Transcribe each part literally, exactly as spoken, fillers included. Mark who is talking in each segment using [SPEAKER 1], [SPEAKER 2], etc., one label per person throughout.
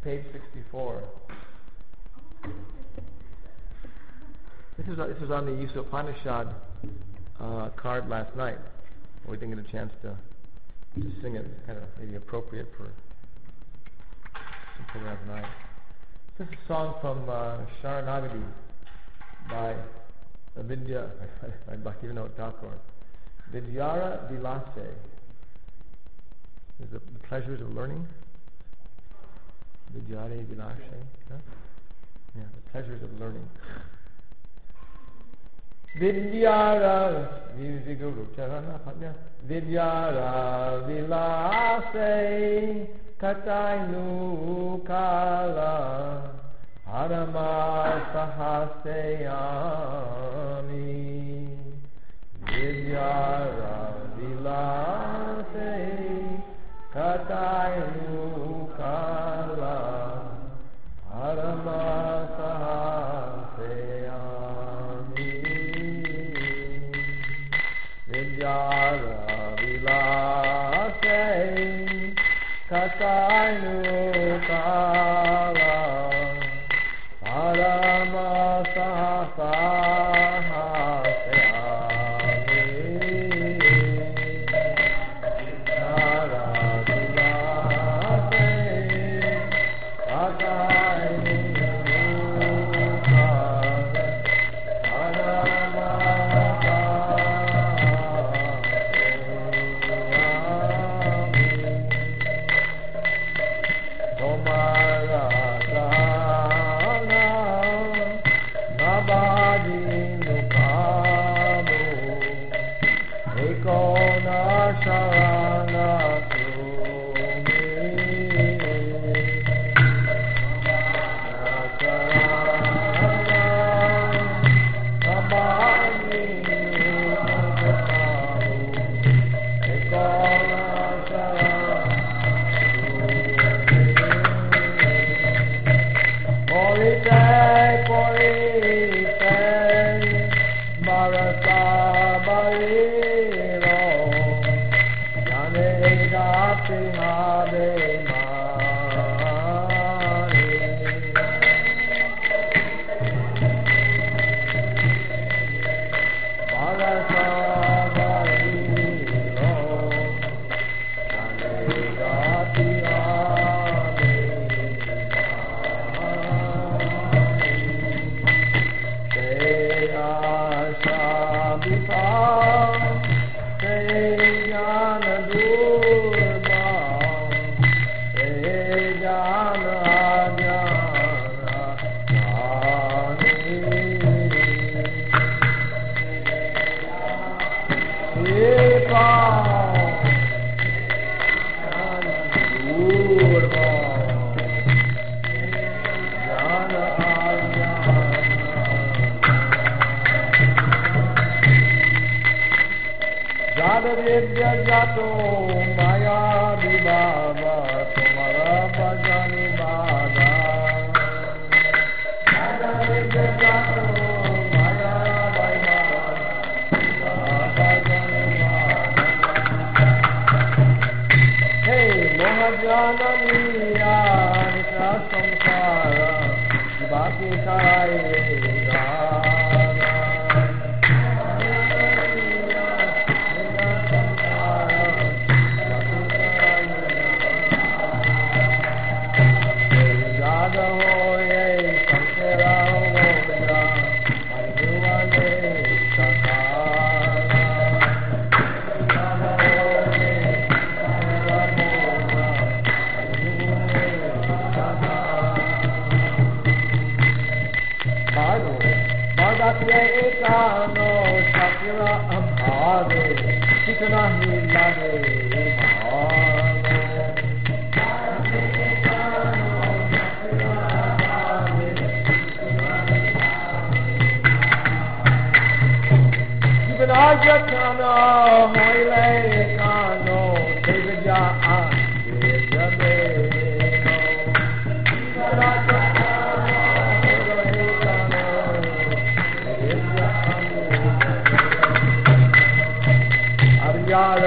[SPEAKER 1] page sixty-four. This is this was on the Use Upanishad uh, card last night. We didn't get a chance to to sing it. It's kind of maybe appropriate for some program tonight. This is a song from uh, Sharanagati by Vidya by Bhaktivinoda Thakur. Vidyara Vilase is the, the pleasures of learning. Vidyare Vilase. Huh? Yeah, the pleasures of learning. Vidyara Vidyara Vilase Katainu Kala Harama Sahaseyami Vidyara Vilase Katainu Kala Harama Sahaseyami Vidyara Vilase Katainu Kala Parama Sahaseyami Vidyara Vilase Katainu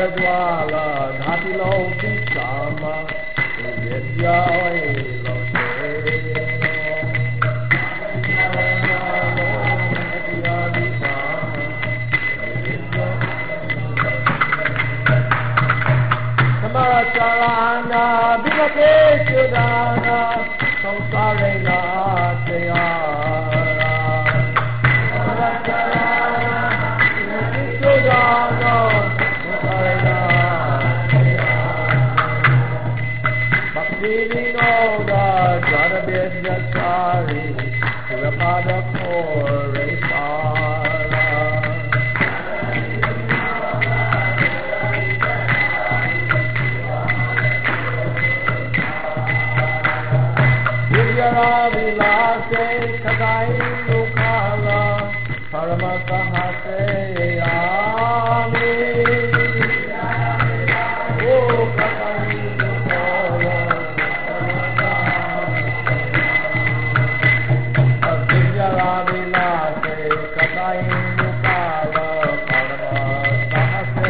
[SPEAKER 1] Dwala, Nati Lo, Pisama, Vidya, Lo, Charana Bhimate Sudana Samsare Natayara Charana Bhimate Sudana Samsare Natayara Bhakti Vinoda Jana Vidyachari Surapada Kore Sara Vilase Kadai Lukala Paramasahase Ami Oh Kadai Lukala Vidyara Vilase Kadai Lukala Paramasahase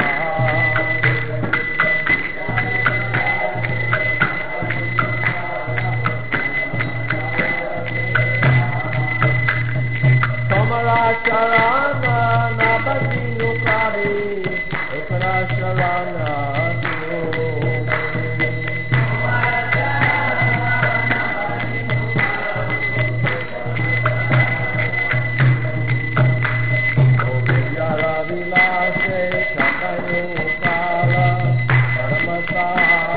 [SPEAKER 1] Charana Nabati Nukari Ekana Charana Oh Vidyara Vilase Chakayu Kala Paramasa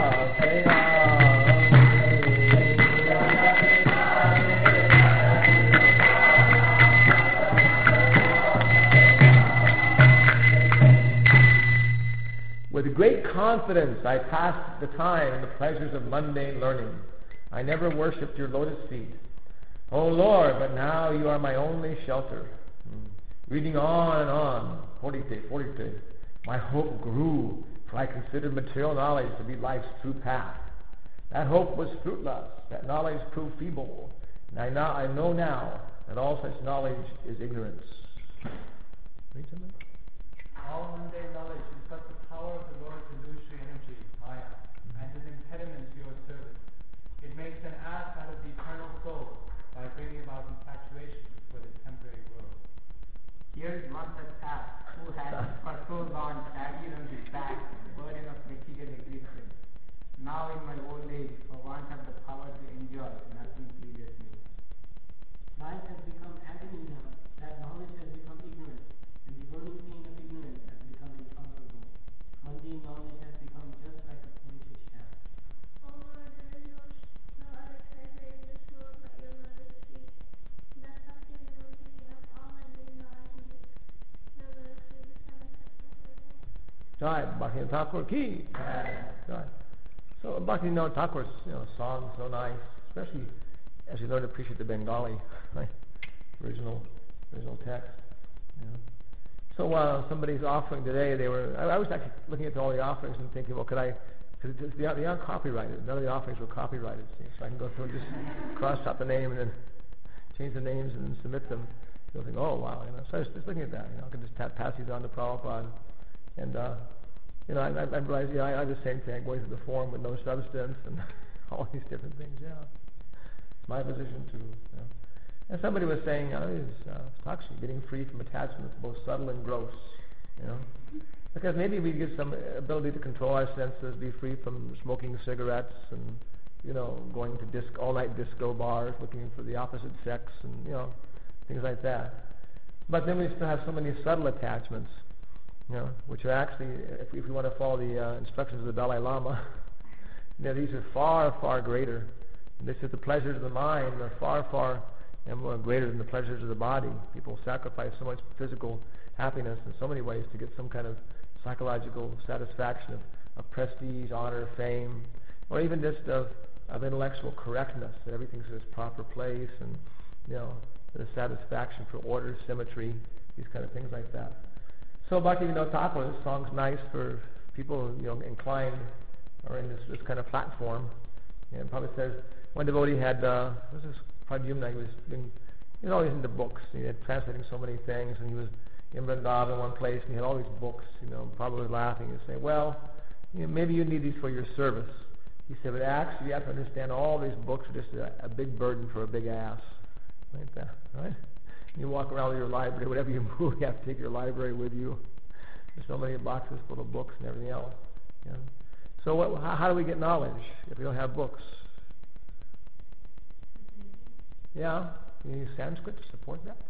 [SPEAKER 1] With great confidence I passed the time in the pleasures of mundane learning. I never worshipped your lotus feet. O Lord, but now you are my only shelter. Mm. Reading on and on, forty-te, forty-te, my hope grew, for I considered material knowledge to be life's true path. That hope was fruitless, that knowledge proved feeble, and I, now, I know now that all such knowledge is ignorance. Read something?
[SPEAKER 2] All mundane knowledge is but the power of the Lord's illusory energy, Maya, and an impediment to your service. It makes an ass out of the eternal soul by bringing about infatuation for this temporary world.
[SPEAKER 3] Here is one such ass who has for so long carried on his back the burden of material existence. Now in my old age, for want of the power to enjoy, nothing pleases me.
[SPEAKER 4] Life has become agony now, that knowledge has become ignorance, and the burning pain of ignorance has become intolerable. Mundane knowledge has become just like a pointed shaft.
[SPEAKER 5] O Lord, there is no, no other treasure in this world but your lotus feet. Thus Bhakti Vinod giving up all mundane knowledge makes your lotus feet become acceptable.
[SPEAKER 1] Jai Bhakti Thakur ki. Jai. So Bhakti Vinod Thakur's, you know, song so nice, especially as you learn to appreciate the Bengali, right? Original, original text. You know. So while somebody's offering today, they were. I, I was actually looking at all the offerings and thinking, well, could I? Because they aren't, they aren't copyrighted. None of the offerings were copyrighted, see? So I can go through and just cross out the name and then change the names and then submit them. You'll think, oh wow, you know. So I was just looking at that. You know, I can just tap, pass these on to Prabhupada, and uh, you know, I, I, I realized, yeah, I, I have the same thing, going through the form with no substance and all these different things. Yeah, it's my position too. You know. And somebody was saying, oh, it's, uh, it's toxic, getting free from attachments, both subtle and gross. You know, because maybe we get some ability to control our senses, be free from smoking cigarettes and, you know, going to disc all-night disco bars, looking for the opposite sex, and you know, things like that. But then we still have so many subtle attachments, you know, which are actually, if, if we want to follow the uh, instructions of the Dalai Lama, you know, these are far, far greater. And this is the pleasures of the mind are far, far and more greater than the pleasures of the body. People sacrifice so much physical happiness in so many ways to get some kind of psychological satisfaction of, of prestige, honor, fame, or even just of, of intellectual correctness, that everything's in its proper place, and you know, the satisfaction for order, symmetry, these kind of things like that. So Bhakti Vinod Thakur, this song's nice for people, you know, inclined or in this, this kind of platform. And it probably says one devotee had uh, this is Pradyumna. He was being, he was always into books. He had translating so many things, and he was in Vrindavan in one place, and he had all these books. You know, probably laughing and saying, "Well, you know, maybe you need these for your service." He said, "But actually, you have to understand all these books are just a, a big burden for a big ass, like that, right? You walk around with your library, whatever you move, you have to take your library with you. There's so many boxes full of books and everything else. You know? So what, how, how do we get knowledge if we don't have books? Yeah, you need Sanskrit to support that.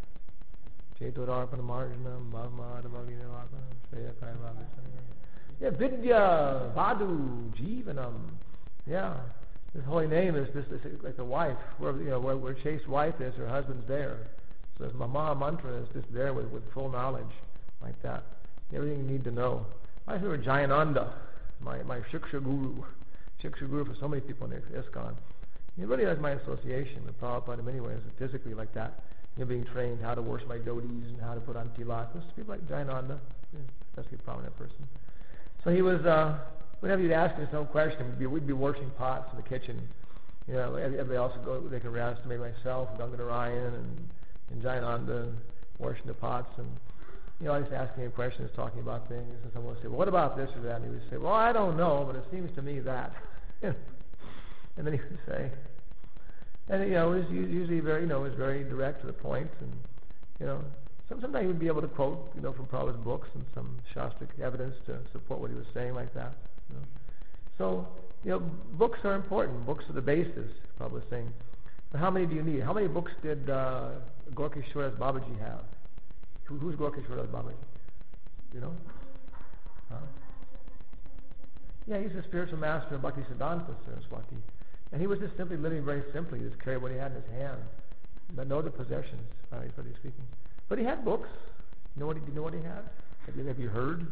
[SPEAKER 1] Yeah, Vidya, Vadu, Jivanam. Yeah, this holy name is this, this like a wife. Where you know where, where chaste wife is, her husband's there. So this Maha Mantra is just there with, with full knowledge, like that. Everything you need to know. I remember Jayananda, my my Shiksha Guru, Shiksha Guru for so many people in ISKCON. He really has my association with Prabhupada in many ways, physically like that. You know, being trained how to wash my dhotis and how to put on tilak. There's people like Jayananda, especially a prominent person. So he was, uh, whenever you'd ask him some question, we'd be, we'd be washing pots in the kitchen. You know, everybody else would go, they could ask maybe myself, Gangadharayan, and, and Jayananda, and washing the pots. And, you know, I was asking him questions, talking about things. And someone would say, well, what about this or that? And he would say, well, I don't know, but it seems to me that. And then he would say, and you know, it was usually very, you know, it was very direct to the point, and you know, some, sometimes he would be able to quote, you know, from Prabhupada's books and some shastric evidence to support what he was saying, like that. You know. So, you know, books are important. Books are the basis. Prabhupada was saying. But how many do you need? How many books did uh, Gorkeshwar Das Babaji have? Who, who's Gorkeshwar Das Babaji? You know? Huh? Yeah, he's the spiritual master of Bhaktisiddhanta Saraswati. And he was just simply living very simply. He just carried what he had in his hand. But no other possessions, financially speaking. But he had books. You know what he, do you know what he had? Have you, have you heard?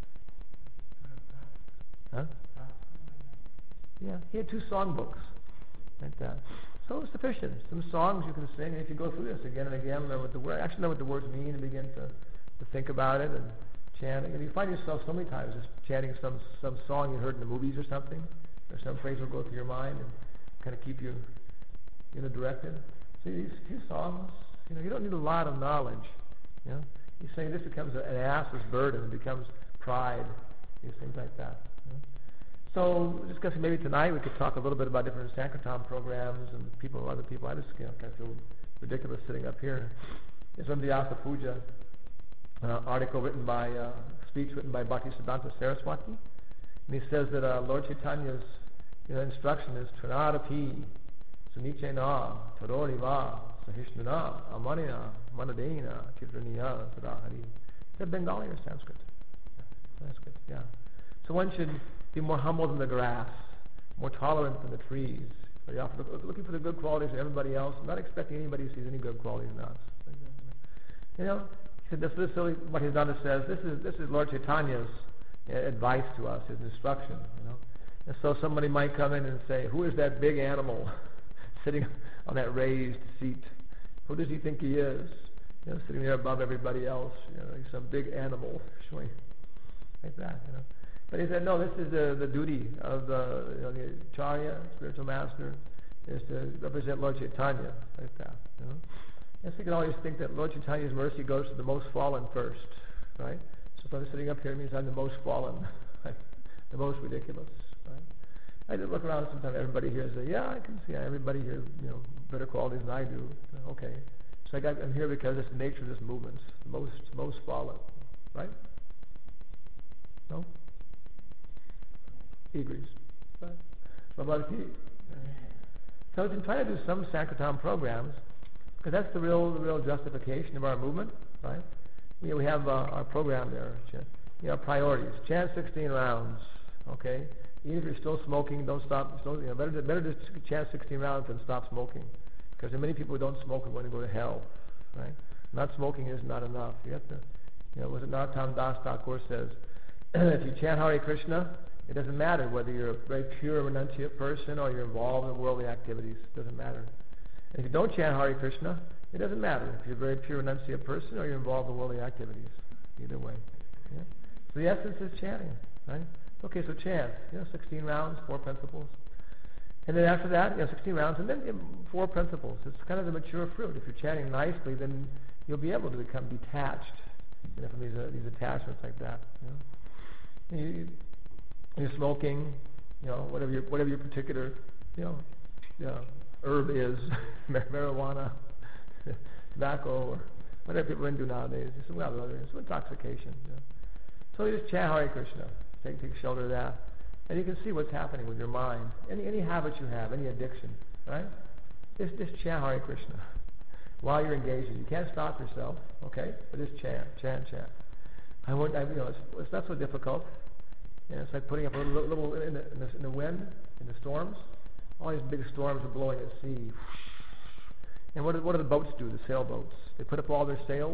[SPEAKER 1] Huh? Yeah, he had two song books. Like that. So it's sufficient. Some songs you can sing, and if you go through this again and again, learn what the word, actually know what the words mean, and begin to, to think about it and chant it. And you find yourself so many times just chanting some, some song you heard in the movies or something, or some phrase will go through your mind and kind of keep you, you know, directed. See, these few songs, you know, you don't need a lot of knowledge. You know, he's saying this becomes an assless burden. It becomes pride. These things like that. You know? So, discussing maybe tonight, we could talk a little bit about different Sankirtan programs and people, other people. I just, you know, kind of feel ridiculous sitting up here. It's from the Vyasa Puja, uh, article written by, uh, speech written by Bhaktisiddhanta Saraswati, and he says that uh, Lord Chaitanya's you know, instruction is Tranadapi, Sunichena, Tadoriva, Sahishnana, Amanina, Manadena, Kirtaniya, Sadahari. Is that Bengali or Sanskrit? Sanskrit, yeah. So one should be more humble than the grass, more tolerant than the trees. Very often look, looking for the good qualities in everybody else, not expecting anybody to see any good qualities in us. You know, he said this, this is what Bhaktisiddhanta says. This is this is Lord Chaitanya's uh, advice to us, his instruction. You know. And so somebody might come in and say, who is that big animal sitting on that raised seat? Who does he think he is? You know, sitting there above everybody else. You know, he's some big animal, showing like that. You know. But he said, no, this is the, the duty of the, you know, the Acharya, spiritual master, is to represent Lord Chaitanya, like that. You know. Yes, we can always think that Lord Chaitanya's mercy goes to the most fallen first, right? So if I'm sitting up here, it means I'm the most fallen, right? The most ridiculous. Right? I just look around sometimes, everybody here and say, yeah, I can see everybody here, you know, better qualities than I do. Okay. So I got, I'm here because it's the nature of this movement. Most, most fallen. Right? No? He agrees. Right? So we can try to do some Sankirtan programs, because that's the real, the real justification of our movement, right? You know, we have uh, our program there, you know, priorities. Chant sixteen rounds. Okay, even if you're still smoking, don't stop. Don't, you know, better, better just chant sixteen rounds than stop smoking, because there are many people who don't smoke are going to go to hell, right? Not smoking is not enough. You have to, you know, was it Narottam Das Thakur says, if you chant Hare Krishna, it doesn't matter whether you're a very pure renunciate person or you're involved in worldly activities. It doesn't matter. And if you don't chant Hare Krishna, it doesn't matter if you're a very pure renunciate person or you're involved in worldly activities. Either way. Yeah? So the essence is chanting, right? Okay, so chant, you know, sixteen rounds, four principles. And then after that, you know, sixteen rounds, and then you know, four principles. It's kind of the mature fruit. If you're chanting nicely, then you'll be able to become detached, you know, from these, uh, these attachments like that. You know? you, you're smoking, you know, whatever your, whatever your particular, you know, you know herb is, marijuana, tobacco, or whatever people are into nowadays. It's some other, some intoxication. You know? So you just chant Hare Krishna. Take, take shelter of that. And you can see what's happening with your mind. Any any habit you have, any addiction, right? Just, just chant Hare Krishna while you're engaged. You can't stop yourself, okay? But just chant, chant, chant. I won't, I, you know, it's, it's not so difficult. You know, it's like putting up a little, little in, the, in, the, in the wind, in the storms. All these big storms are blowing at sea. And what do, what do the boats do, the sailboats? They put up all their sails?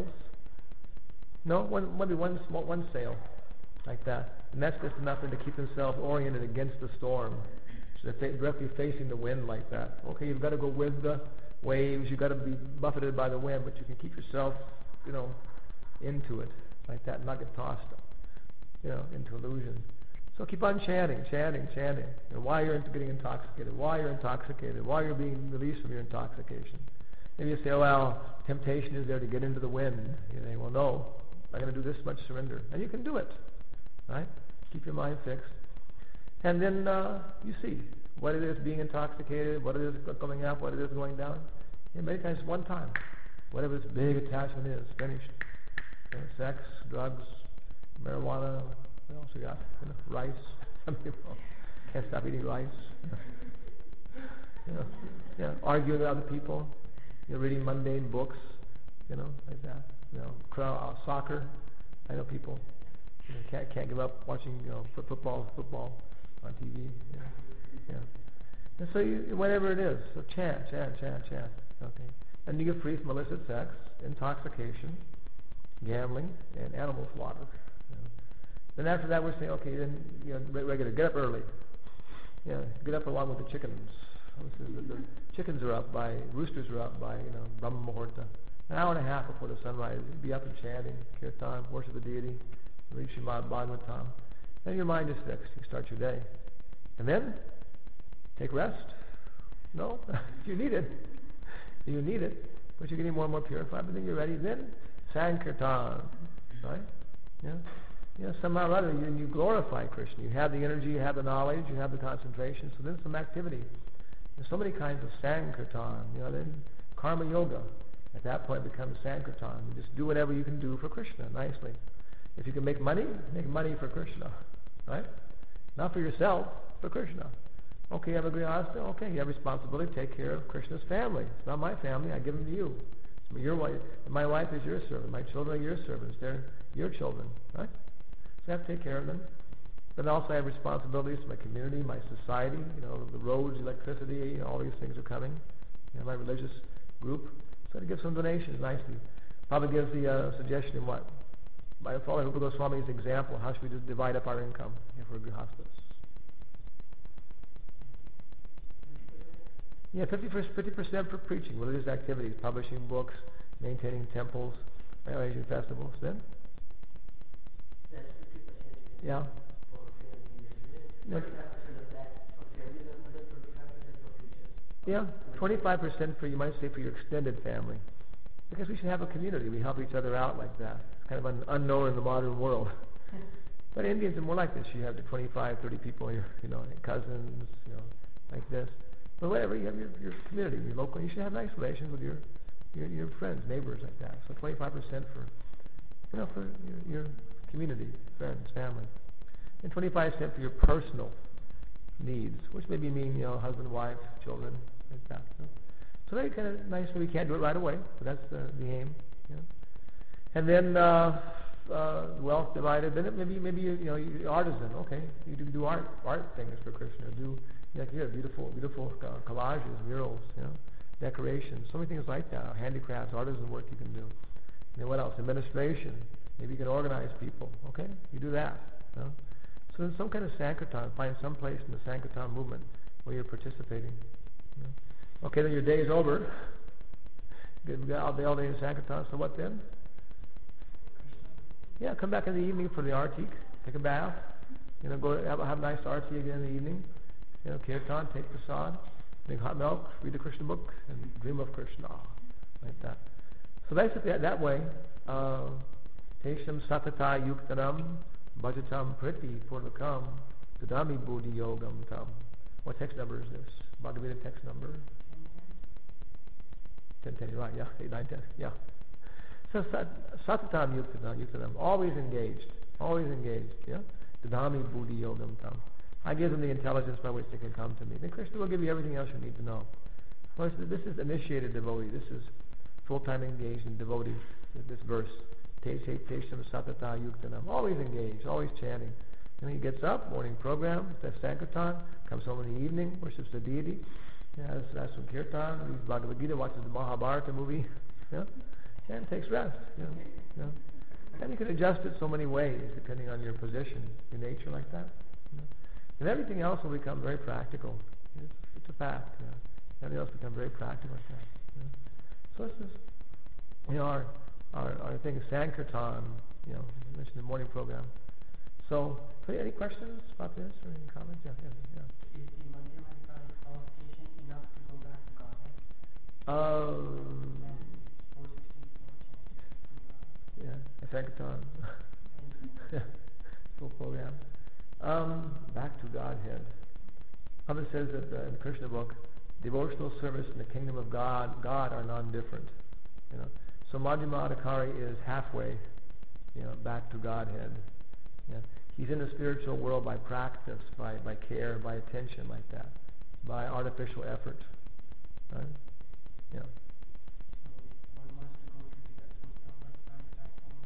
[SPEAKER 1] No, one, maybe one, small, one sail, like that. And that's just enough to keep themselves oriented against the storm. So they're directly facing the wind like that. Okay, you've got to go with the waves. You've got to be buffeted by the wind, but you can keep yourself, you know, into it like that, and not get tossed, you know, into illusion. So keep on chanting, chanting, chanting. And while you're getting intoxicated, while you're intoxicated, while you're being released from your intoxication. Maybe you say, oh, well, temptation is there to get into the wind. You say, well, no, I'm going to do this much surrender. And you can do it, right? Keep your mind fixed. And then uh, you see what it is being intoxicated, what it is coming up, what it is going down. And many times one time, whatever this big attachment is, finished. You know, sex, drugs, marijuana, what else we got? You know, rice. Some people can't stop eating rice. you know, yeah, arguing with other people. You know, reading mundane books. You know, like that. You know, crowd, uh, soccer. I know people you know, can't can't give up watching you know football football on T V. You know, yeah. And so you, whatever it is, so chant, chant, chant, chant. Okay, and you get free from illicit sex, intoxication, gambling, and animal slaughter. You know. Then after that, we're saying, okay, then you know, regular, get up early. Yeah, get up along with the chickens. The, the chickens are up by, roosters are up by, you know, Brahma Muhurta. An hour and a half before the sunrise, you'd be up and chanting, kirtan, worship the deity, read Srimad Bhagavatam. Then your mind is fixed. You start your day. And then, take rest. No, you need it. You need it. But you're getting more and more purified. But then you're ready. Then, Sankirtan. Right? Yeah. Yeah, somehow or other, you, you glorify Krishna. You have the energy, you have the knowledge, you have the concentration. So then some activity. There's so many kinds of Sankirtan. You know, then Karma Yoga. At that point becomes Sankirtan. You just do whatever you can do for Krishna nicely. If you can make money, make money for Krishna. Right? Not for yourself, for Krishna. Okay, you have a grihastha. Okay, you have responsibility to take care of Krishna's family. It's not my family. I give them to you. It's your wife. My wife is your servant. My children are your servants. They're your children. Right? So I have to take care of them. But also I have responsibilities to my community, my society. You know, the roads, electricity, you know, all these things are coming. You know, my religious group. So to give some donations nicely. Probably gives the uh, suggestion in what? By following Rupa Goswami's example, how should we just divide up our income if we're grihasthas? Yeah, fifty percent for preaching, religious activities, publishing books, maintaining temples, arranging festivals. Then?
[SPEAKER 4] That's fifty percent.
[SPEAKER 1] Yeah.
[SPEAKER 4] For family.
[SPEAKER 1] Yeah.
[SPEAKER 4] twenty-five percent of that for family, and another twenty-five percent for future.
[SPEAKER 1] Yeah, twenty-five percent for, you might say, for your extended family. Because we should have a community. We help each other out like that. It's kind of un- unknown in the modern world. But Indians are more like this. You have the twenty-five, thirty people, your, you know, cousins, you know, like this. But whatever, you have your, your community, your local. You should have nice relations with your, your your friends, neighbors, like that. So twenty-five percent for, you know, for your, your community, friends, family, and twenty-five percent for your personal needs, which maybe mean, you know, husband, wife, children, like that. So, so very kind of nice. So we can't do it right away, but that's the, the aim. You know. And then uh, uh, wealth divided. Then it maybe maybe you, you know you're artisan. Okay, you do do art art things for Krishna. Do like here beautiful beautiful uh, collages, murals, you know, decorations, so many things like that. Handicrafts, artisan work you can do. And then what else? Administration. Maybe you can organize people. Okay, you do that. You know? So in some kind of Sankirtan, find some place in the Sankirtan movement where you're participating. You know? Okay, then your day is over. You've got all day, all day in Sankirtan. So what then? Yeah, come back in the evening for the artik. Take a bath. You know, go have, have a nice arti again in the evening. You know, kirtan, take prasad, drink hot milk, read the Krishna book, and dream of Krishna, like that. So basically, that, that way, tesham satata yuktanam bhajatam priti purvakam dadami buddhi yogam tam. What text number is this? Bhagavad Gita text number? ten, ten, you're right, yeah, eight, nine, ten, yeah. So satatam yuktanam, yuktanam, always engaged, always engaged, yeah. Dadami buddhi yogam tam. I give them the intelligence by which they can come to me. Then Krishna will give you everything else you need to know. Well, this is initiated devotee. This is full-time engaged in devotee. This verse, Te Te Tesham Satata Yuktanam, always engaged, always chanting. And he gets up, morning program, does Sankirtan, comes home in the evening, worships the deity, has, has some kirtan, reads Bhagavad Gita, watches the Mahabharata movie, yeah, and takes rest. You know, you know. And you can adjust it so many ways depending on your position, your nature like that. You know. And everything else will become very practical. It's, it's a fact. You know. Everything else becomes very practical like that. You know. So this is, you know, our, our, our thing is Sankirtan, you know, I mentioned the morning program. So, any questions about this or any comments? Yeah, yeah, yeah.
[SPEAKER 4] Is the Madhya Madhikari qualification enough to go back to Godhead?
[SPEAKER 1] Um,
[SPEAKER 4] four sixteen-four
[SPEAKER 1] yeah, Sankirtan. Yeah, full program. Um, back to Godhead. Prabhupada says that uh, in the Krishna book, devotional service and the kingdom of God, God are non-different. You know, so Madhya Madhikari is halfway, you know, back to Godhead. Yeah. He's in the spiritual world by practice, by, by care, by attention like that, by artificial effort. Right? Yeah.
[SPEAKER 4] So one must go to that Samsara platform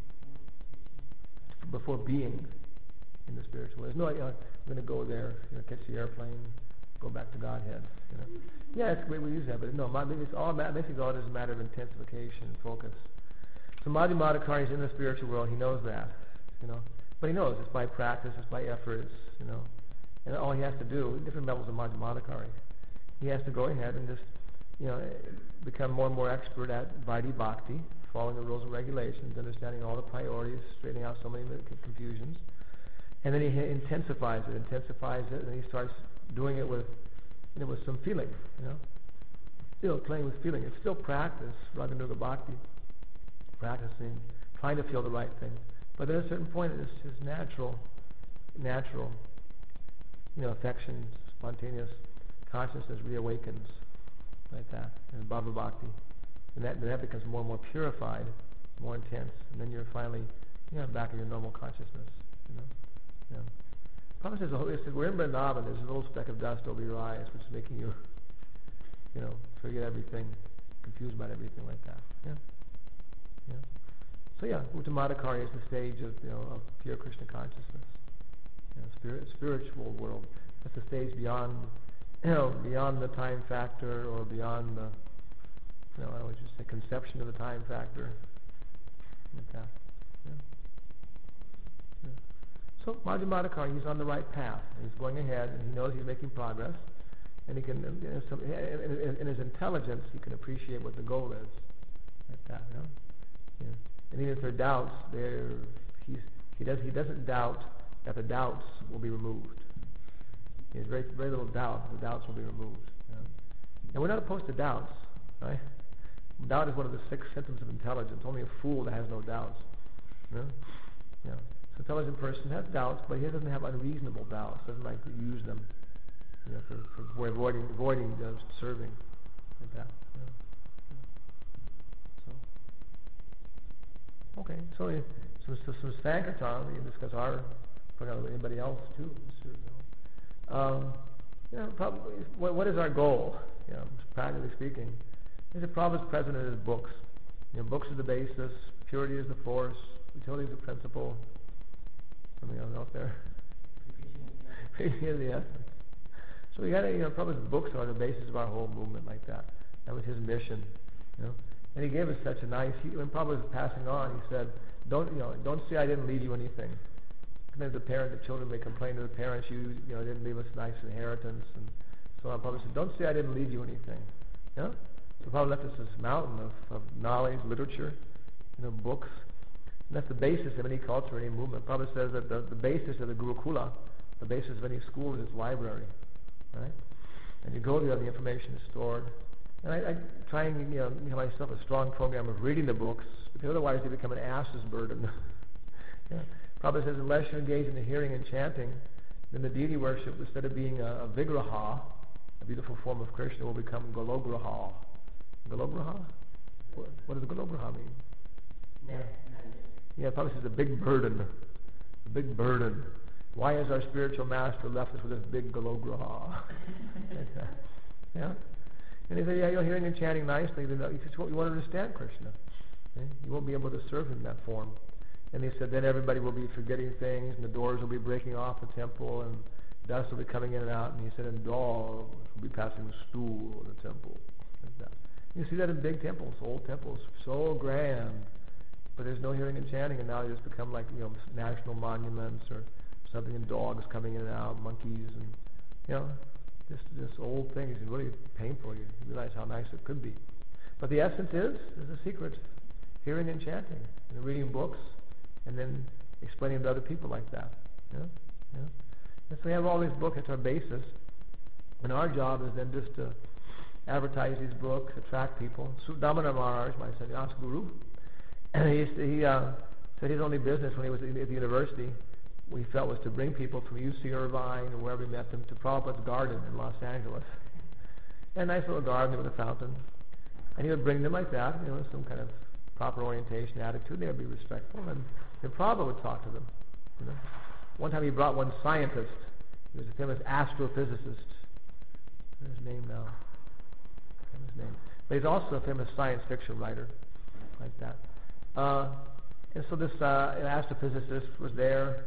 [SPEAKER 4] before
[SPEAKER 1] Before being in the spiritual world. There's no, uh, I'm going to go there, you know, catch the airplane, go back to Godhead. You know. Yeah, it's great we use that, but no, it's all basically all is a matter of intensification and focus. So Madhya Madhikari is in the spiritual world. He knows that, you know. But he knows it's by practice, it's by effort, it's, you know. And all he has to do, different levels of Madhya Madhikari, he has to go ahead and just, you know, become more and more expert at Vaidhi Bhakti, following the rules and regulations, understanding all the priorities, straightening out so many confusions. And then he intensifies it, intensifies it, and he starts doing it with, you know, with some feeling, you know. Still playing with feeling. It's still practice, Raganuga Bhakti, practicing, trying to feel the right thing. But at a certain point, it's his natural, natural, you know, affection, spontaneous consciousness reawakens like that, and Bhava Bhakti. And that, that becomes more and more purified, more intense, and then you're finally, you know, back in your normal consciousness, you know. Yeah. Prabhupada says, oh, it says, we're in Vrindavan, there's a little speck of dust over your eyes, which is making you, you know, forget everything, confused about everything like that. Yeah. Yeah. So yeah, Uttamadhikari is the stage of, you know, of pure Krishna consciousness. You know, spirit, spiritual world. That's the stage beyond, you know, beyond the time factor or beyond the, you know, I would just say conception of the time factor. Like that. Yeah. Yeah. So Madhya Madhikari, he's on the right path. He's going ahead, and he knows he's making progress, and he can, you know, some, in, in his intelligence, he can appreciate what the goal is. Like that, you know. Yeah. And even if there are doubts, there he's, he does he doesn't doubt that the doubts will be removed. He has very very little doubt the doubts will be removed. You know? And we're not opposed to doubts, right? Doubt is one of the six symptoms of intelligence. Only a fool that has no doubts. You know? Yeah. So intelligent person has doubts, but he doesn't have unreasonable doubts. Doesn't like to use them, you know, for, for, for avoiding avoiding uh, serving like that. You know? Okay, so uh, some so, so Sankirtan, we can discuss our program with anybody else too. You know, um, you know probably, what, what is our goal? You know, practically speaking, is that Prabhupada's present in his books. You know, books are the basis, purity is the force, utility is the principle. Something else out there. Purity is the essence. So we got to, you know, Prabhupada's books are the basis of our whole movement, like that. That was his mission. You know. And he gave us such a nice. He, when Prabhupada was passing on, he said, "Don't you know? Don't say I didn't leave you anything." Sometimes the parent, the children may complain to the parents, "You, you know, didn't leave us nice inheritance," and so on. Prabhupada said, "Don't say I didn't leave you anything." You know? So Prabhupada left us this mountain of, of knowledge, literature, you know, books. And that's the basis of any culture, any movement. Prabhupada says that the, the basis of the Gurukula, the basis of any school, is its library, right? And you go there, the information is stored. And I, I try and, you know, give myself a strong program of reading the books, because otherwise they become an ass's burden. Yeah. Prabhupada says, unless you engage in the hearing and chanting, then the deity worship, instead of being a, a vigraha, a beautiful form of Krishna, will become golograha. Golograha? What, what does golograha mean?
[SPEAKER 3] Yes.
[SPEAKER 1] Yeah, Prabhupada says a big burden. A big burden. Why has our spiritual master left us with this big galogra? Yeah? And he said, yeah, you're hearing and chanting nicely, then you just won't, you won't understand Krishna. Okay? You won't be able to serve him in that form. And he said, then everybody will be forgetting things, and the doors will be breaking off the temple, and dust will be coming in and out. And he said, and dogs will be passing the stool in the temple. Like that. You see that in big temples, old temples, so grand. But there's no hearing and chanting, and now they just become like, you know, national monuments or something, and dogs coming in and out, monkeys, and, you know, this this old thing is really painful. You realize how nice it could be. But the essence is, is the secret, hearing and chanting, and reading books, and then explaining to other people like that. Yeah? Yeah? And so we have all these books at our basis, and our job is then just to advertise these books, attract people. Damodar Maharaj, my sannyas guru, he, he uh, said his only business when he was at the university, what he felt was to bring people from U C Irvine or wherever he met them to Prabhupada's garden in Los Angeles. And a nice little garden with a fountain. And he would bring them like that, you know, with some kind of proper orientation, attitude. They would be respectful. And then Prabhupada would talk to them. You know. One time he brought one scientist. He was a famous astrophysicist. What's his name now? His name. But he's also a famous science fiction writer, like that. Uh, and so this uh, astrophysicist was there,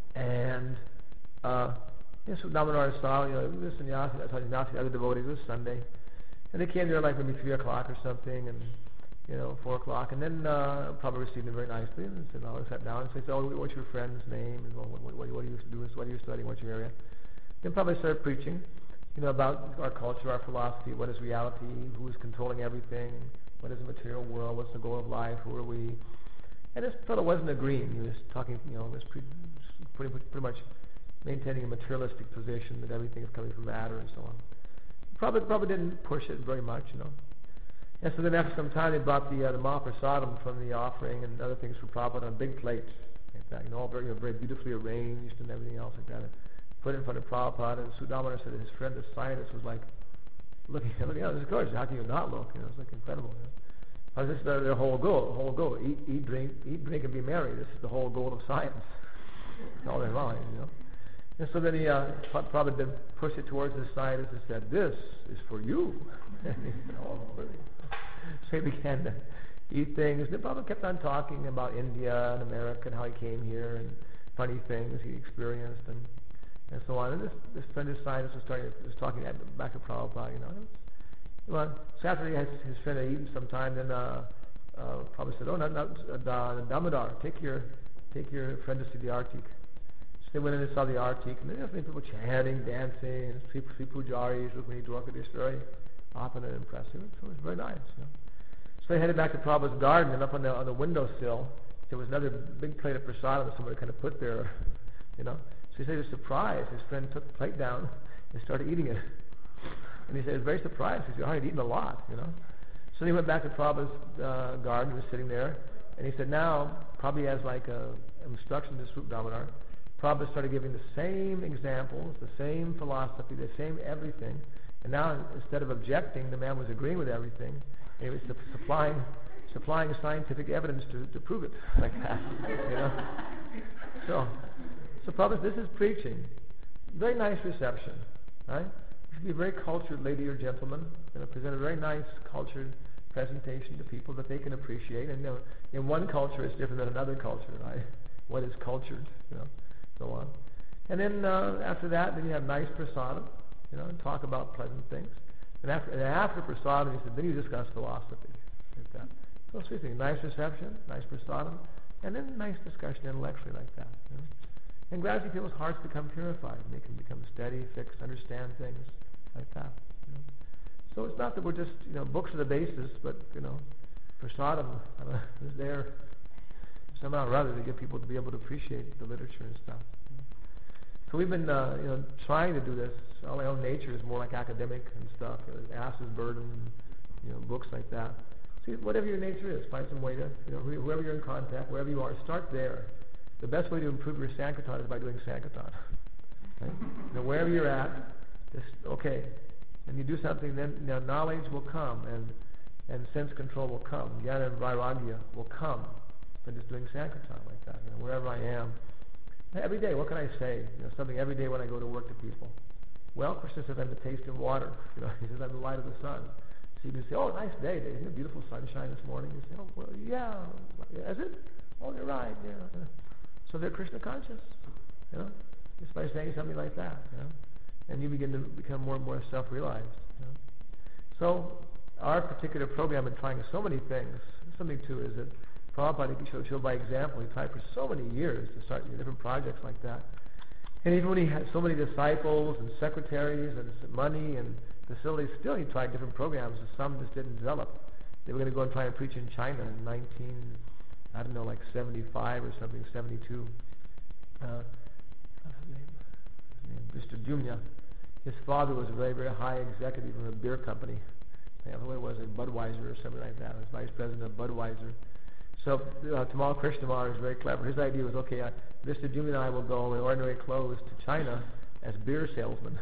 [SPEAKER 1] and uh, yes, Damodar saw, you know, this sannyasi, I told you, the other devotees, it was Sunday, and they came there like maybe three o'clock or something, and you know, four o'clock, and then uh, probably received them very nicely, and said, "Oh, sat down," and said, "Oh, what's your friend's name? And what, what, what, what do you do? What are you studying? What's your area?" Then probably started preaching. You know, about our culture, our philosophy, what is reality, who is controlling everything, what is the material world, what's the goal of life, who are we? And this fellow wasn't agreeing. He was talking, you know, was pretty, pretty, pretty much maintaining a materialistic position that everything is coming from matter and so on. Probably, probably didn't push it very much, you know. And so then after some time, they brought the uh, the Mahaprasadam from the offering and other things for Prabhupada on big plates, like that, you know, all very, you know, very beautifully arranged and everything else like that. Put it in front of Prabhupada, and Sudamana said that his friend, the scientist, was like, looking, looking, oh, this is gorgeous, how can you not look? You know, it's like incredible. You know? This is their, their whole goal, the whole goal, eat, eat, drink, eat, drink, and be merry. This is the whole goal of science. It's all their mind, you know. And so then he, uh, Prabhupada then pushed it towards the scientist and said, this is for you. And he said, oh, really? So he began to eat things. And then Prabhupada kept on talking about India and America and how he came here and funny things he experienced and and so on. And this, this friend of scientist was, starting, was talking back to Prabhupada, you know. Well, so after he had, his friend had eaten some time, then uh, uh, Prabhupada said, oh, no, no, uh, Damodar, take your, take your friend to see the Artik. So they went in and saw the Artik, and there were people chanting, dancing, and three, three pujaris, Rukmini Dwarkadish, very often and impressive. So it was very nice, you know. So they headed back to Prabhupada's garden, and up on the, on the windowsill, there was another big plate of prasadam that somebody kind of put there, you know. So he said he was surprised. His friend took the plate down and started eating it. And he said he was very surprised because he had eaten a lot, you know. So he went back to Prabhupada's uh, garden. He was sitting there. And he said now, probably as like a instruction to Swarup Damodar, Prabhupada started giving the same examples, the same philosophy, the same everything. And now, instead of objecting, the man was agreeing with everything. And he was su- supplying, supplying scientific evidence to, to prove it, like that, you know. So... So Prabhupada, this is preaching. Very nice reception, right? You should be a very cultured lady or gentleman. You know, present a very nice cultured presentation to people that they can appreciate. And you know, in one culture it's different than another culture, right? What is cultured, you know, so on. And then uh, after that, then you have nice prasadam, you know, and talk about pleasant things. And after, and after prasadam, he said, then you discuss philosophy, like that. So three things: nice reception, nice prasadam, and then nice discussion intellectually, like that. You know? And gradually people's hearts become purified, and they can become steady, fixed, understand things like that. You know? So it's not that we're just, you know, books are the basis, but, you know, prasadam uh, is there somehow or other to get people to be able to appreciate the literature and stuff. You know? So we've been, uh, you know, trying to do this. All my own nature is more like academic and stuff, uh, ass's burden, you know, books like that. See, whatever your nature is, find some way to, you know, whoever you're in contact, wherever you are, start there. The best way to improve your Sankirtan is by doing Sankirtan. Right? You know, wherever you're at, just, okay, and you do something, then you know, knowledge will come, and and sense control will come. Jnana and Vairagya will come from just doing Sankirtan like that. You know, wherever I am, Every day, what can I say? You know, something every day when I go to work to people. Well, Krishna says I'm the taste of water. You know, he says I'm the light of the sun. So you can say, oh, nice day, Dave. Isn't it beautiful sunshine this morning? You say, oh, well, yeah. Is it? Oh, you're right. Yeah. yeah. So they're Krishna conscious. You know, just by saying something like that. You know, and you begin to become more and more self-realized. You know? So our particular program in trying so many things, something too is that Prabhupada showed, showed by example. He tried for so many years to start you know, different projects like that. And even when he had so many disciples and secretaries and money and facilities, still he tried different programs, and some just didn't develop. They were going to go and try and preach in China in nineteen, I don't know, like seventy-five or something, seventy-two. Uh, what's his name? His name, Mister Jumya. His father was a very, very high executive in a beer company. I don't know what it was, like Budweiser or something like that. He was vice president of Budweiser. So uh, Tamal Krishnamurti is very clever. His idea was, okay, uh, Mister Jumya and I will go in ordinary clothes to China as beer salesmen.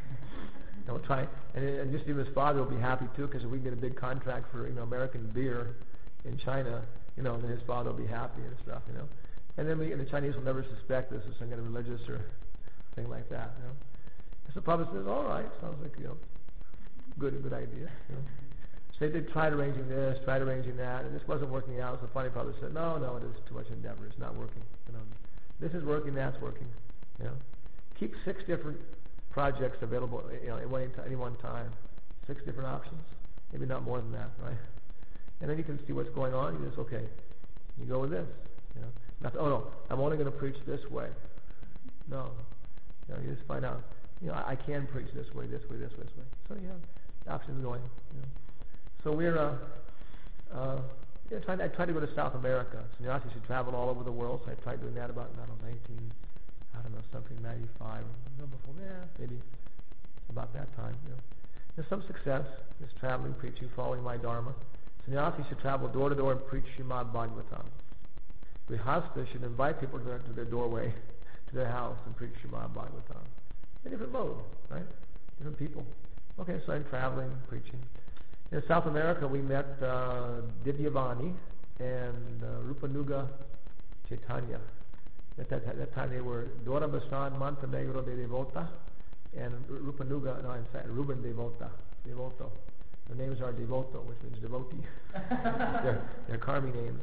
[SPEAKER 1] And we'll try, and, and just even his father will be happy too, because if we can get a big contract for you know American beer in China, you know, then his father will be happy and stuff, you know. And then we, and the Chinese will never suspect this as some kind of religious or thing like that, you know. And so Prabhupada says, all right, sounds like you know, good, good idea, you know. So they tried arranging this, tried arranging that, and this wasn't working out. So finally, Prabhupada said, no, no, it is too much endeavor. It's not working. You know, this is working, that's working. You know, keep six different projects available, you know, at one, any one time. Six different options, maybe not more than that, right? And then you can see what's going on. You just okay, you go with this. You know, not, oh no, I'm only going to preach this way. No, you know, you just find out. You know, I, I can preach this way, this way, this way, this way. So you have options going. You know. So we're uh, uh, yeah, trying. I tried to go to South America. Sannyasi should travel all over the world. So I tried doing that about I don't know, nineteen, I don't know, something ninety-five. No, before, yeah, maybe about that time. You know, there's some success. Just traveling, preaching, following my dharma. Sannyasi should travel door to door and preach Srimad Bhagavatam. Grihastha should invite people to their, to their doorway, to their house, and preach Srimad Bhagavatam. A different mode, right? Different people. Okay, so I'm traveling, preaching. In South America, we met uh, Divyavani and uh, Rupanuga Chaitanya. At that, at that time, they were Dora Basan Montenegro de Devota and Rupanuga, no, in fact, Ruben Devota, Devoto. Their names are Devoto, which means devotee. they're, they're Karmi names.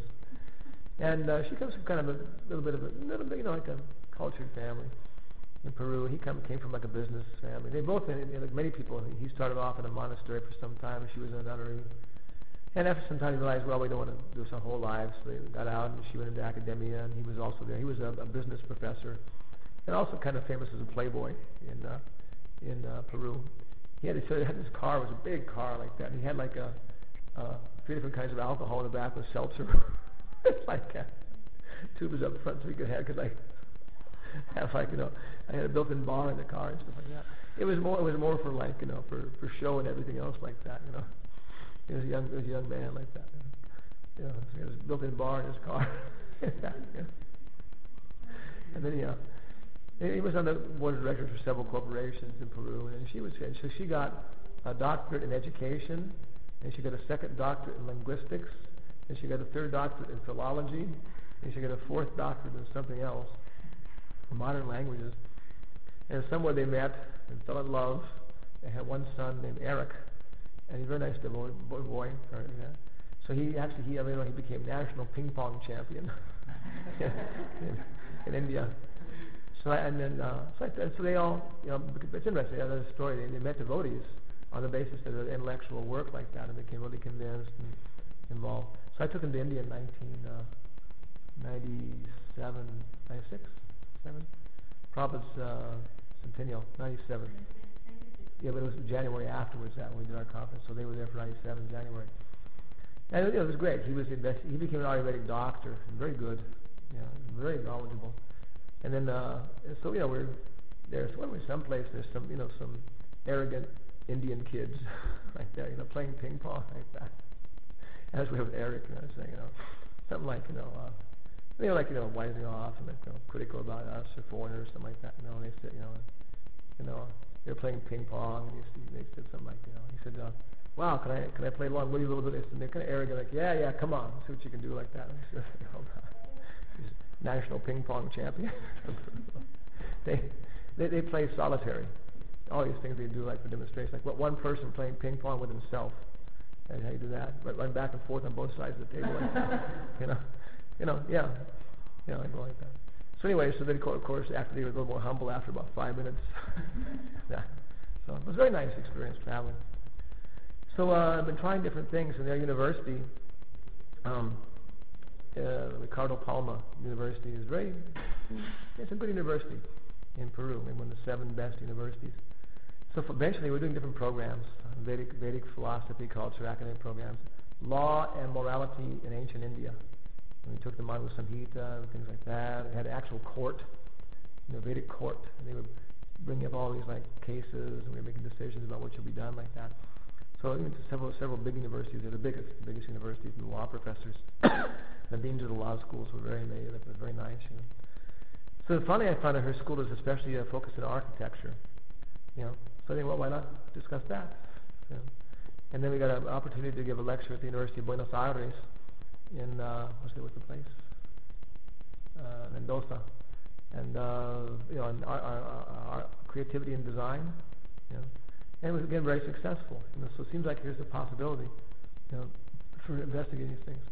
[SPEAKER 1] And uh, she comes from kind of a little bit of a, little bit, you know, like a cultured family in Peru. He come, came from like a business family. They both, you know, like many people, he started off in a monastery for some time, and she was in a nunnery. And after some time, he realized, well, we don't want to do this our whole lives. So they got out, and she went into academia, and he was also there. He was a, a business professor, and also kind of famous as a playboy in uh, in uh, Peru. He had, so he had this car, it was a big car like that, and he had like a, uh, three different kinds of alcohol in the back with seltzer. It's like uh, tubes up front so he could have, because I have like, you know, I had a built-in bar in the car and stuff like that. It was more, it was more for like, you know, for, for show and everything else like that, you know. He was a young, he was a young man like that. You know, so he had a built-in bar in his car. Yeah. And then, you know, he was on the board of directors for several corporations in Peru, and she was, and so she got a doctorate in education, and she got a second doctorate in linguistics, and she got a third doctorate in philology, and she got a fourth doctorate in something else, modern languages. And somewhere they met and fell in love. They had one son named Eric, and he's a very nice boy. boy, boy or, yeah. So he actually, he, I mean, he became national ping pong champion in, in India. So I, and then, uh, so, I, so they all, you know, it's interesting. Another story. They, they met devotees on the basis of their intellectual work like that, and became really convinced and involved. So I took him to India in nineteen ninety-seven, ninety-six, seven. Prabhupada's uh, centennial, ninety-seven. Yeah, but it was January afterwards that when we did our conference, so they were there for ninety-seven, January. And you know, it was great. He was invest- he became an Ayurvedic doctor, and very good, yeah, very knowledgeable. And then, uh, and so, you know, we're there's when we're someplace, there's some, you know, some arrogant Indian kids like that, you know, playing ping pong like that. As we have Eric, you know, saying, you know, something like, you know, uh, you know, like, you know, winding off and like, you know, critical about us or foreigners, something like that. You know, and they said, you know, you know, they were playing ping pong, and he, they said something like, you know, he said, uh, wow, can I can I play along with you a little bit? And they're kind of arrogant, like, yeah, yeah, come on, see what you can do like that. And he said, you know, national ping pong champion. they, they they play solitary. All these things they do, like for demonstrations, like what one person playing ping pong with himself. And how you do that? Run, run back and forth on both sides of the table, like that. you know, you know, yeah, yeah, I go like that. So anyway, so then of course after they were a little more humble after about five minutes. yeah. So it was a very nice experience traveling. So uh, I've been trying different things in their university. Um, uh, Ricardo Palma University is very, it's a good university in Peru, and one of the seven best universities. So for eventually we're doing different programs, uh, Vedic, Vedic philosophy, culture, academic programs, law and morality in ancient India. And we took them on with Samhita and things like that. We had an actual court, you know, Vedic court, and they would bring up all these like cases, and we were making decisions about what should be done like that. So I went to several several big universities. They're the biggest, the biggest universities, and the law professors, the deans of the law schools were very amazing. It was very nice. You know. So finally, I found that her school is especially uh, focused on architecture. You know, so I think, well, why not discuss that? You know. And then we got an opportunity to give a lecture at the University of Buenos Aires in uh, what's the, what's the place? Uh, Mendoza, and uh, you know, on our, our, our, our creativity and design. You know. And it was again very successful. You know, so it seems like here's a possibility, you know, for investigating these things.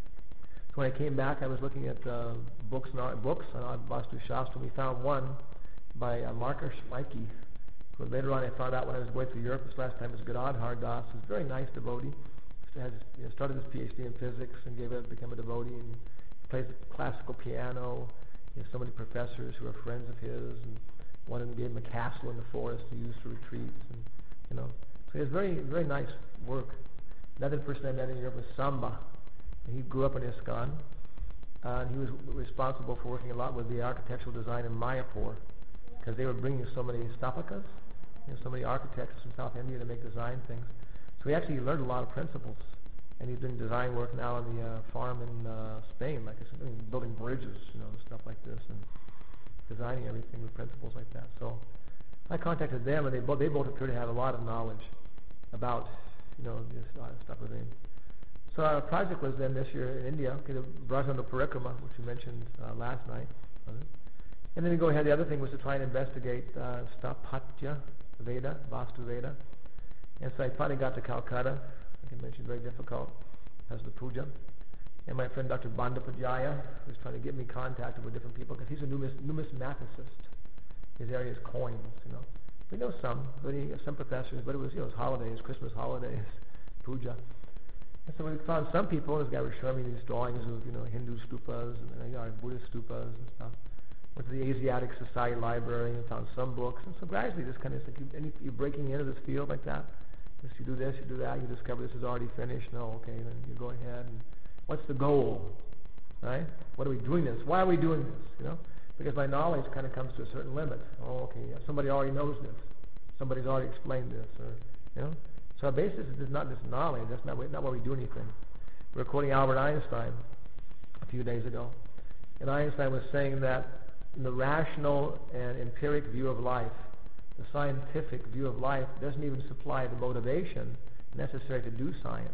[SPEAKER 1] So when I came back, I was looking at uh, books and art, books on Vastu Shastra. We found one by uh, Marker Schmeike. So later on, I found out when I was going through Europe this last time, it was Gadadhar Das. He was a very nice devotee. He has, you know, started his PhD in physics and gave it, became a devotee, and plays the classical piano. He has so many professors who are friends of his, and one of them gave him a castle in the forest to use for retreats. And you know, so he has very, very nice work. Another person I met in Europe was Samba. He grew up in ISKCON, uh, and he was responsible for working a lot with the architectural design in Mayapur, because they were bringing so many stapakas, you know, so many architects from South India to make design things. So he actually learned a lot of principles, and he's doing design work now on the uh, farm in uh, Spain, like I said, building bridges, you know, stuff like this, and designing everything with principles like that. So I contacted them, and they both they both appear to have a lot of knowledge about, you know, this uh, stuff with them. So our project was then this year in India, okay, the Brajanda Parikrama, which we mentioned uh, last night, wasn't it? And then we go ahead. The other thing was to try and investigate uh, Sthapatya Veda, Vastu Veda. And so I finally got to Calcutta. Like I mentioned, very difficult as the puja. And my friend Doctor Bandapajaya was trying to get me contacted with different people, because he's a numis- numismaticist. His area is coins, you know. We know some, but he, some professors, but it was, you know, it was holidays, Christmas holidays, puja. And so we found some people. This guy was showing me these drawings of, you know, Hindu stupas and, you know, Buddhist stupas and stuff. Went to the Asiatic Society Library and found some books. And so gradually, this kind of, like you, and you're breaking into this field like that. Just you do this, you do that, you discover this is already finished. No, okay, then you go ahead. And what's the goal, right? What are we doing this? Why are we doing this? You know. Because my knowledge kind of comes to a certain limit. Oh, okay, somebody already knows this. Somebody's already explained this, or you know. So our basis is not this knowledge. That's not not why we do anything. We were quoting Albert Einstein a few days ago, and Einstein was saying that in the rational and empiric view of life, the scientific view of life doesn't even supply the motivation necessary to do science.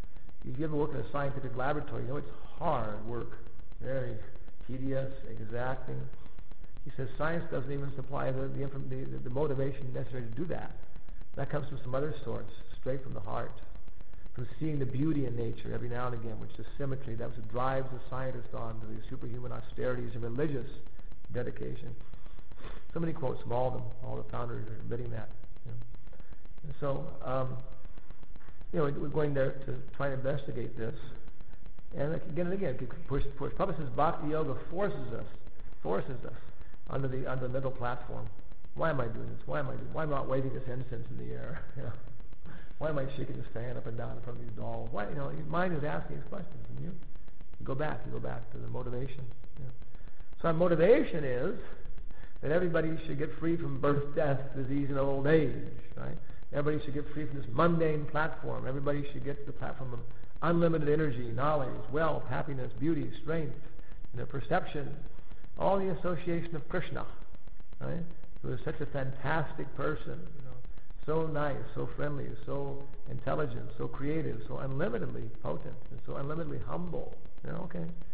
[SPEAKER 1] If you ever work in a scientific laboratory, you know it's hard work, very tedious, exacting. He says science doesn't even supply the the, the the motivation necessary to do that. That comes from some other source, straight from the heart, from seeing the beauty in nature every now and again, which is symmetry. That's what drives the scientist on to these superhuman austerities and religious dedication. So many quotes from all of them, all the founders are admitting that. You know. And so, um, you know, we're going there to try and investigate this. And again and again, push, push. Prabhupada says Bhakti Yoga forces us, forces us under the under the middle platform. Why am I doing this? Why am I doing? Why am I not waving this incense in the air? You know, why am I shaking this fan up and down in front of these dolls? Why, you know, your mind is asking these questions, and you, you go back, you go back to the motivation. You know. So our motivation is that everybody should get free from birth, death, disease, and old age. Right? Everybody should get free from this mundane platform. Everybody should get to the platform of unlimited energy, knowledge, wealth, happiness, beauty, strength, you know, perception, all the association of Krishna, right? Who is such a fantastic person, you know, so nice, so friendly, so intelligent, so creative, so unlimitedly potent, and so unlimitedly humble. You know, okay.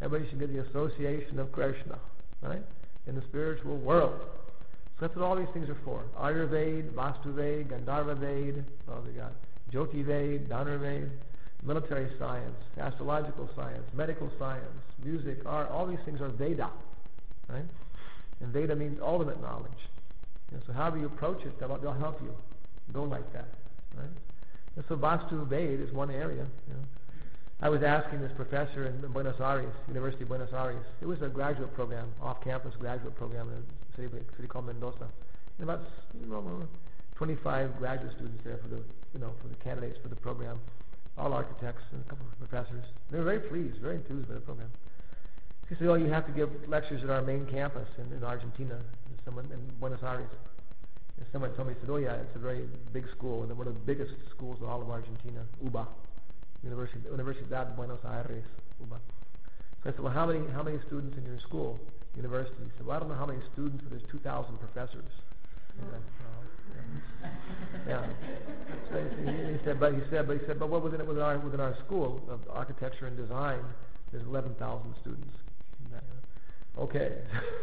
[SPEAKER 1] Everybody should get the association of Krishna, right? In the spiritual world. So that's what all these things are for. Ayurveda, Vastuveda, Gandharva Veda, oh we got Jyoti Veda, Dhanurveda, military science, astrological science, medical science, music, art, all these things are Veda, right? And Veda means ultimate knowledge. You know, so however you approach it, they'll, they'll help you go like that, right? And so Vastu Veda is one area. You know. I was asking this professor in Buenos Aires, University of Buenos Aires. It was a graduate program, off-campus graduate program in a city, city called Mendoza. And about you know, twenty-five graduate students there for the, you know, for the candidates for the program, all architects and a couple of professors. They were very pleased, very enthused by the program. He said, "Oh, you have to give lectures at our main campus in, in Argentina, and someone in Buenos Aires." And someone told me, he said, "Oh yeah, it's a very big school, and one of the biggest schools in all of Argentina, U B A, University Universidad de Buenos Aires, U B A." So I said, "Well, how many how many students in your school, university?" He said, "Well, I don't know how many students, but there's two thousand professors." And I, oh, yeah. yeah. So he, he said, but he said, but he said, but what within within our within our school of architecture and design, there's eleven thousand students. Okay.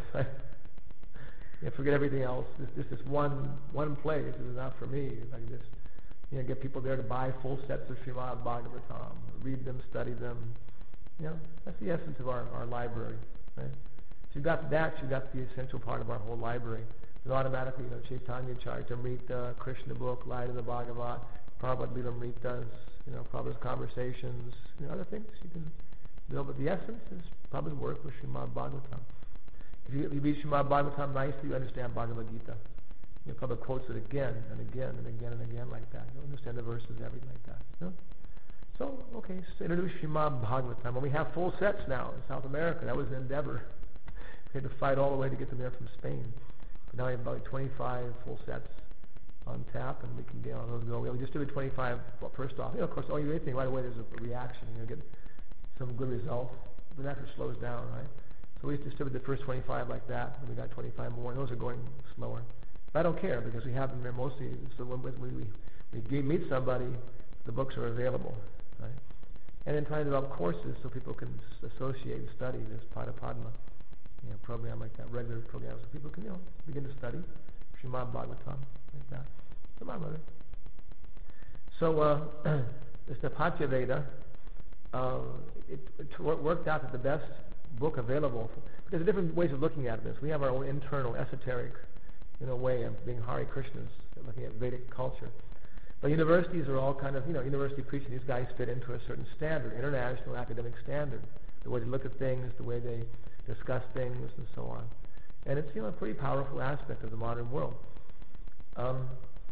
[SPEAKER 1] Yeah, forget everything else. This, this is one one place. This is not for me. If I can just, you know, get people there to buy full sets of Srimad Bhagavatam, read them, study them. You know, that's the essence of our, our library, right? So you got that. You got the essential part of our whole library. And automatically, you know, Chaitanya Charitamrita, Krishna book, Light of the Bhagavat, Prabhupada Lilamritas, you know, Prabhupada's conversations, you know, other things you can build. But the essence is Prabhupada's work with Srimad Bhagavatam. If you, if you read Srimad Bhagavatam nicely, you understand Bhagavad Gita. You know, Prabhupada quotes it again and again and again and again like that. You understand the verses, everything like that. You know? So, okay, so introduce Srimad Bhagavatam. When we have full sets now in South America, that was an endeavor. We had to fight all the way to get them there from Spain. But now we have about twenty-five full sets on tap, and we can get on those go. We just do the twenty-five well, first off. You know, of course, all you do anything right away, there's a reaction. You know, get some good results. But after it slows down, right? So we distributed the first twenty-five like that, and we got twenty-five more, and those are going slower. But I don't care, because we have them there mostly, so when we, we, we meet somebody, the books are available, right? And then trying to develop courses so people can s- associate and study this Pada Padma, you know, program like that, regular program, so people can, you know, begin to study Srimad Bhagavatam, like that. Come on, mother. So, uh, this Nepatya Veda, uh, it, it worked out that the best book available. For, there's different ways of looking at this. We have our own internal, esoteric, you know, way of being Hare Krishnas, looking at Vedic culture. But universities are all kind of, you know, university preaching. These guys fit into a certain standard, international academic standard. The way they look at things, the way they discuss things, and so on. And it's, you know, a pretty powerful aspect of the modern world. Um,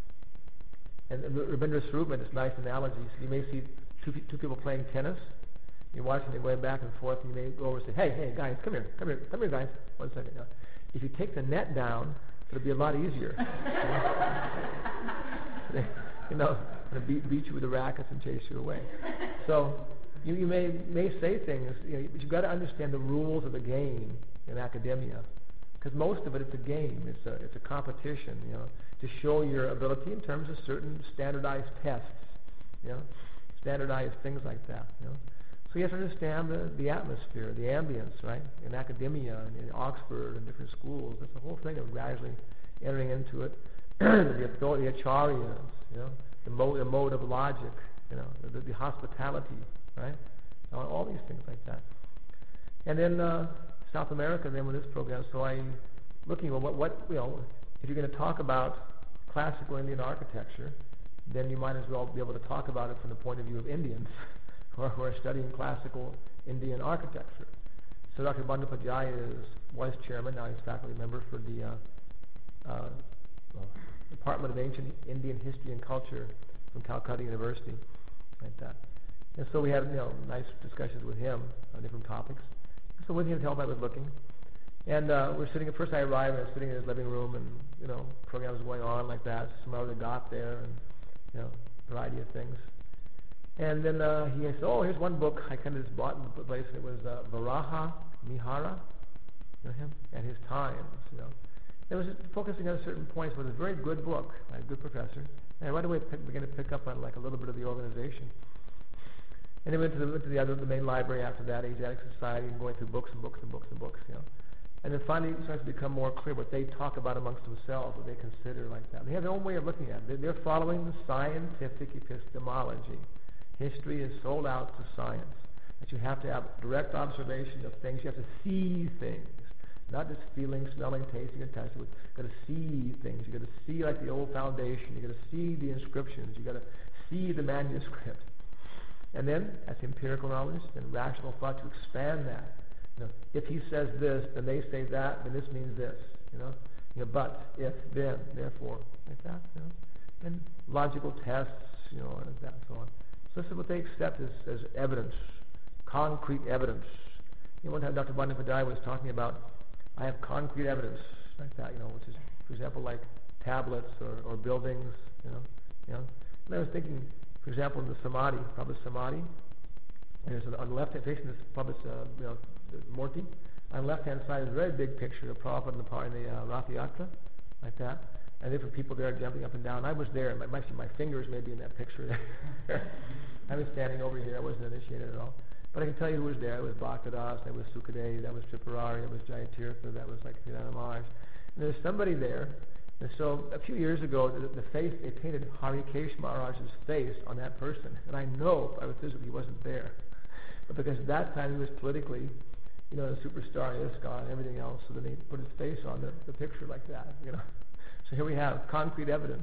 [SPEAKER 1] and Rabindra Swarup, this nice analogy. So you may see two, two people playing tennis. You're watching them going back and forth, and you may go over and say, hey, hey, guys, come here, come here, come here, guys. One second. Now, if you take the net down, it'll be a lot easier. they, you know, they'll beat, beat you with the rackets and chase you away. So you, you may may say things, you know, but you've got to understand the rules of the game in academia, because most of it, it's a game. It's a it's a competition, you know, to show your ability in terms of certain standardized tests, you know, standardized things like that, you know. So you have to understand the, the atmosphere, the ambience, right? In academia, and in Oxford, and different schools. That's the whole thing of gradually entering into it. the authority, the acharyas, you know, the mode, the mode of logic, you know, the, the hospitality, right? All, all these things like that. And then uh, South America, then with this program, so I looking at what, what, you know, if you're going to talk about classical Indian architecture, then you might as well be able to talk about it from the point of view of Indians who are studying classical Indian architecture. So Doctor Bandyopadhyaya is, was chairman, now he's faculty member for the uh, uh, well, Department of Ancient Indian History and Culture from Calcutta University, like that. And so we had, you know, nice discussions with him on different topics. So with him help, I was looking. And uh, we're sitting, at first I arrived, I was sitting in his living room, and, you know, programs going on like that. Some other got there, and, you know, a variety of things. And then uh, he said, oh, here's one book I kind of just bought in the place, and it was uh, Varaha Mihara, you know him, and his times, you know. It was just focusing on certain points, but it was a very good book by a good professor. And I right away pick, began to pick up on like a little bit of the organization. And then went to the, went to the other, the main library after that, Asiatic Society, and going through books and books and books and books, you know. And then finally it starts to become more clear what they talk about amongst themselves, what they consider like that. They have their own way of looking at it. They're, they're following the scientific epistemology. History is sold out to science. That you have to have direct observation of things. You have to see things. Not just feeling, smelling, tasting, and touching. You've got to see things. You've got to see like the old foundation. You've got to see the inscriptions. You've got to see the manuscript. And then, that's empirical knowledge, and rational thought to expand that. You know, if he says this, then they say that, then this means this. You know, you know, but, if, then, therefore, like that. You know, and logical tests, you know, and that, and so on. So this is what they accept as, as evidence, concrete evidence. You know, one time Doctor Bandipradaya was talking about, I have concrete evidence, like that. You know, which is, for example, like tablets or, or buildings. You know, you know. And I was thinking. For example, in the Samadhi, Prabhupada Samadhi, there's an, on the left hand facing this Prabhupada's, uh, you know, Murti. On the left hand side is a very big picture of Prabhupada in the part in the uh, Rath Yatra, like that. And different people there jumping up and down. I was there. My, my, my fingers may be in that picture. I was standing over here. I wasn't initiated at all. But I can tell you who was there. It was Bhaktadas, that was Sukadeva, that was Tripurari, that was Jayatirtha, that was like Sridhara Maharaj. And there's somebody there. And so a few years ago, the, the face, they painted Harikesh Maharaj's face on that person. And I know by physics he wasn't there. But because at that time he was politically, you know, a superstar in ISKCON and everything else, so then they put his face on the, the picture like that, you know. So here we have concrete evidence.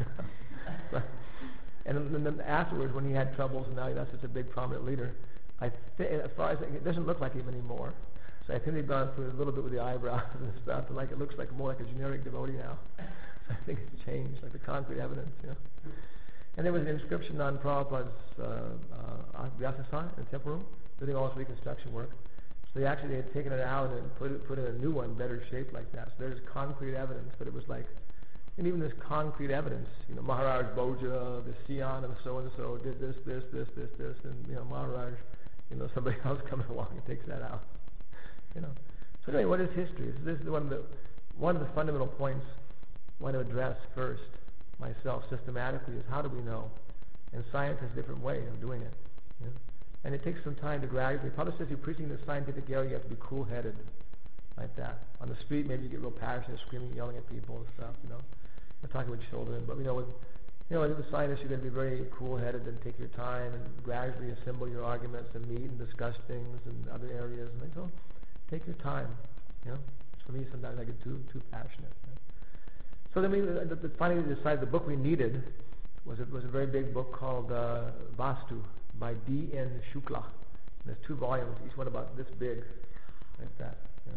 [SPEAKER 1] And then, and then afterwards, when he had troubles, and now that's such a big prominent leader, I th- as far as I, it doesn't look like him anymore. So I think they've gone through a little bit with the eyebrows and stuff, and like it looks like more like a generic devotee now. So I think it's changed, like the concrete evidence, you know. And there was an inscription on Prabhupada's uh, uh, Vyasasana in the temple room, doing all this reconstruction work. So they actually they had taken it out and put it, put in a new one, better shaped like that. So there's concrete evidence, but it was like, and even this concrete evidence, you know, Maharaj Bhoja, the Sion of so and so did this, this, this, this, this, and you know, Maharaj, you know, somebody else comes along and takes that out. You know. So anyway, what is history? So this is one of the one of the fundamental points I want to address first myself systematically is how do we know? And science has a different way of doing it. You know? And it takes some time to gradually. Prabhupada says you're preaching the scientific area, you have to be cool-headed, like that. On the street, maybe you get real passionate, screaming, yelling at people and stuff. You know, or talking with children. But you know, with you know, as a scientist, you're going to be very cool-headed and take your time and gradually assemble your arguments and meet and discuss things in other areas and so. Take your time, you know. For me, sometimes I get too too passionate. You know? So then we the, the, finally decided the book we needed was a, was a very big book called uh, Vastu by D N Shukla. And there's two volumes, each one about this big, like that. You know?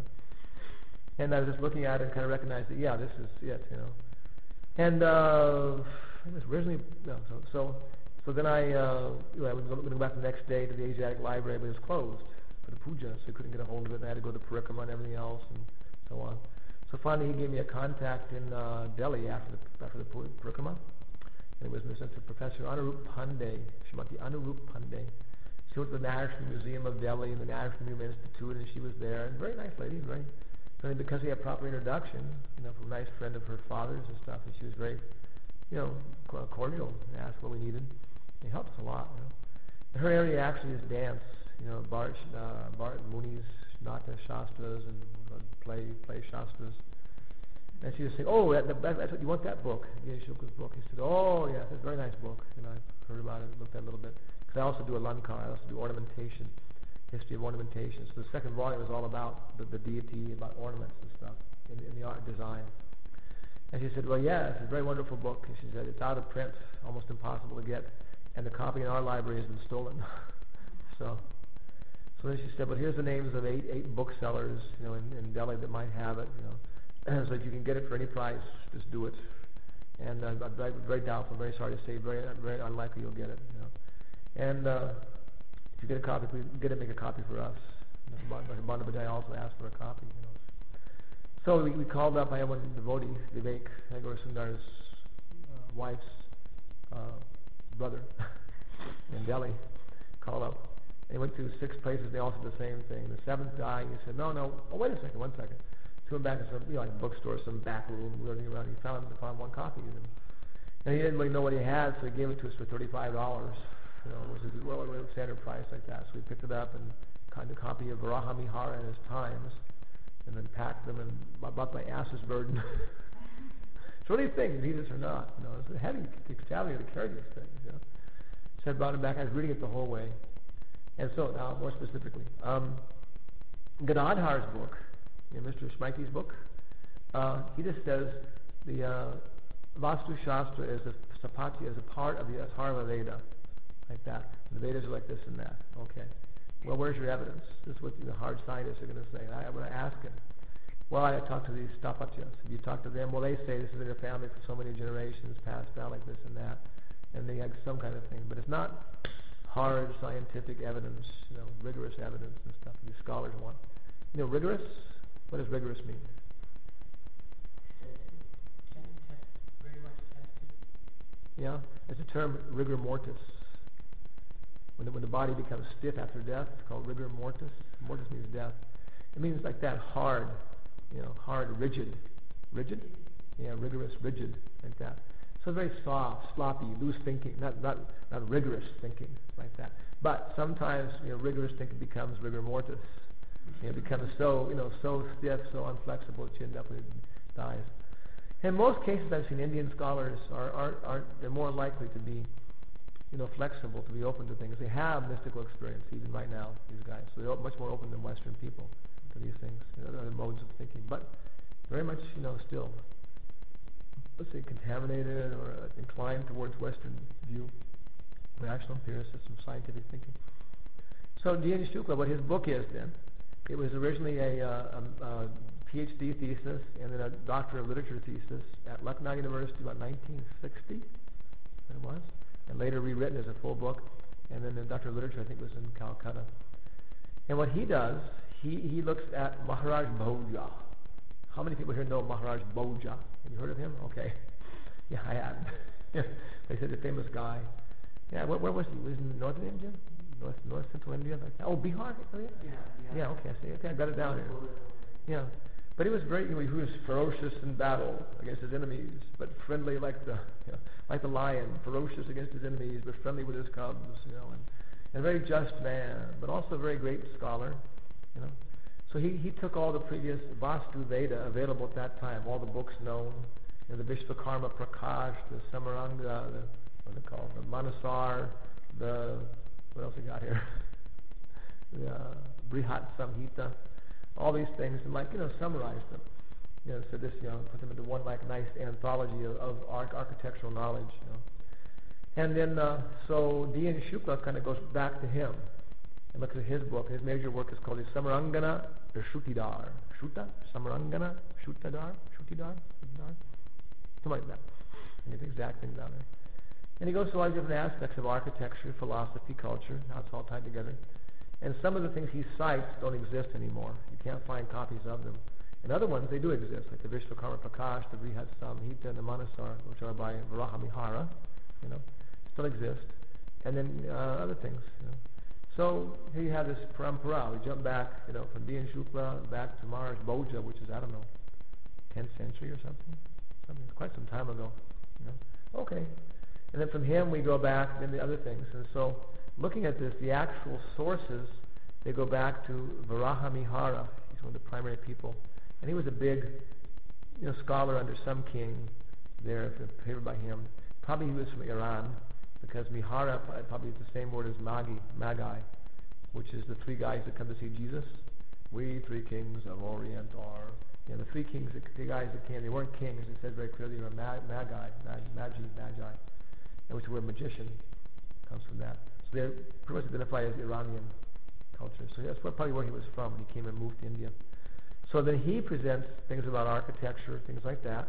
[SPEAKER 1] And I was just looking at it and kind of recognized that yeah, this is it, you know. And uh, it was originally no, so so so then I uh, you know, I was going to go back the next day to the Asiatic Library, but it was closed for the puja, so I couldn't get a hold of it. I had to go to Parikrama and everything else, and so on. So finally, he gave me a contact in uh, Delhi after the after the Parikrama, and it was Mister Professor Anurup Pandey, Srimati Anurup Pandey. She went to the National Museum of Delhi and the National Museum Institute, and she was there. And very nice lady, very. And because he had proper introduction, you know, from a nice friend of her father's and stuff, and she was very, you know, cordial and asked what we needed. He helped us a lot. You know. And her area actually is dance. You know, Bharat, uh, Bharat Muni's Nata Shastras and uh, play play Shastras. And she was saying, oh, that, that, that's what you want, that book. Yeah, Shukla's book. He said, oh, yeah, it's a very nice book. You know, I've heard about it, looked at it a little bit. Because I also do Alankar, I also do ornamentation, history of ornamentation. So the second volume is all about the, the deity, about ornaments and stuff in, in the art and design. And she said, well, yeah, it's a very wonderful book. And she said, it's out of print, almost impossible to get. And the copy in our library has been stolen. so... So then she said, "But here's the names of eight eight booksellers, you know, in, in Delhi that might have it, you know. So if you can get it for any price, just do it." And uh, I'm very, very doubtful. Very sorry to say, very very unlikely you'll get it, you know. And uh, if you get a copy, please get it. Make a copy for us. Doctor Bandipradaya also asked for a copy, you know. So we, we called up. I have one devotee, Vivek Hagor Sundar's uh, wife's uh, brother in Delhi. Called up. And he went to six places, they all said the same thing. The seventh guy, he said, no, no, oh, wait a second, one second. He went back to some, you know, like bookstore, some back room, running around. He found, found one copy of him. And he didn't really know what he had, so he gave it to us for thirty-five dollars. you know, which is well, a standard price like that. So we picked it up and kind of copy of Varahamihara and his times, and then packed them and bought my ass's burden. So what do you think, Jesus or not? You know, it's heavy, it's challenging to carry these things. You know, so I brought it back. I was reading it the whole way, and so now more specifically, um, Gadadhar's book, you know, Mister Smikey's book, uh, he just says the uh, Vastu Shastra is a sapatya, is a part of the Atharva Veda, like that. The Vedas are like this and that. Okay. Well, where's your evidence? This is what the hard scientists are going to say. And I, when I ask him, well, I talk to these Stapatyas. If you talk to them, well, they say this is in their family for so many generations, passed down like this and that, and they have some kind of thing. But it's not hard scientific evidence, you know, rigorous evidence and stuff these scholars want. You know, rigorous? What does rigorous mean?
[SPEAKER 4] Very much tested.
[SPEAKER 1] Yeah, it's a term, rigor mortis. When the, when the body becomes stiff after death, it's called rigor mortis. Mortis means death. It means like that, hard, you know, hard, rigid. Rigid? Yeah, rigorous, rigid, like that. So very soft, sloppy, loose thinking, not not not rigorous thinking, like that. But sometimes, you know, rigorous thinking becomes rigor mortis. You know, it becomes so, you know, so stiff, so inflexible that you end up with dies. In most cases, I've seen Indian scholars are are, are they're more likely to be, you know, flexible, to be open to things. They have mystical experience even right now, these guys. So they're much more open than Western people to these things, you know, other modes of thinking. But very much, you know, still, let's say, contaminated or uh, inclined towards Western view, rational empiricism, scientific thinking. So D N Shukla, what his book is then, it was originally a, uh, a, a PhD thesis and then a Doctor of Literature thesis at Lucknow University about nineteen sixty, it was, and later rewritten as a full book, and then the Doctor of Literature I think was in Calcutta. And what he does, he, he looks at Maharaj Bhoja. How many people here know Maharaj Bhoja? Have you heard of him? Okay. Yeah, I have. They said the famous guy. Yeah, where, where was he? Was he in northern India? North, north central India? Like that? Oh, Bihar? Oh, yeah?
[SPEAKER 4] Yeah, yeah.
[SPEAKER 1] Yeah, okay, I see. Okay, I got it down here. Yeah. But he was very, you know, he was ferocious in battle against his enemies, but friendly like the, you know, like the lion, ferocious against his enemies, but friendly with his cubs, you know, and, and a very just man, but also a very great scholar, you know. So he, he took all the previous Vastu Veda available at that time, all the books known, you know, the Vishvakarma Prakash, the Samaranga, the, what are they called, the Manasar, the, what else we got here? the uh, Brihat Samhita, all these things, and like, you know, summarized them. You know, so this, you know, put them into one like nice anthology of, of arch- architectural knowledge, you know. And then, uh, so D N Shukla kind of goes back to him and looks at his book. His major work is called the Samarangana Shrutidar. Shruta? Samarangana Shrutidar? Shrutidar? Shrutidar? Something like that. And get the exact thing down there. And he goes through all these different aspects of architecture, philosophy, culture, how it's all tied together. And some of the things he cites don't exist anymore. You can't find copies of them. And other ones, they do exist, like the Vishvakarma Prakash, the Brihat Samhita, and the Manasar, which are by Varahamihara, you know, still exist. And then uh, other things, you know. So here you have this parampara. We jump back, you know, from D N Shukla back to Maharaj Bhoja, which is, I don't know, tenth century or something. Something quite some time ago, you know. Okay. And then from him we go back into other things. And so looking at this, the actual sources, they go back to Varahamihara. He's one of the primary people. And he was a big, you know, scholar under some king there, favored by him. Probably he was from Iran, because Mihara probably is the same word as Magi, Magi, which is the three guys that come to see Jesus. We three kings of Orient are, you know, the three kings, the three guys that came, they weren't kings, it says very clearly, they were Magi, Magi, Magi, Magi, and which the word magician comes from that. So they're pretty much identified as Iranian culture. So that's probably where he was from when he came and moved to India. So then he presents things about architecture, things like that,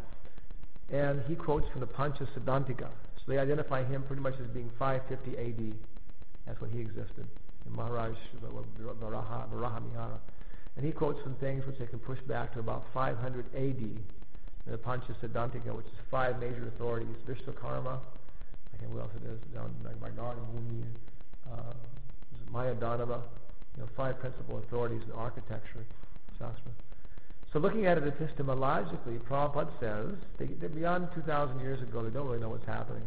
[SPEAKER 1] and he quotes from the Pancha Siddhantika. So they identify him pretty much as being five fifty A D. That's when he existed, in Maharaj Varaha, Varahamihara. And he quotes from things which they can push back to about five hundred A D in the Pancha Siddhantika, which is five major authorities: Vishvakarma, I think what else it is, down like Narada Muni, uh, Mayadhanava, you know, five principal authorities in architecture, Shastra. So looking at it epistemologically, Prabhupada says, they, they're beyond two thousand years ago, they don't really know what's happening.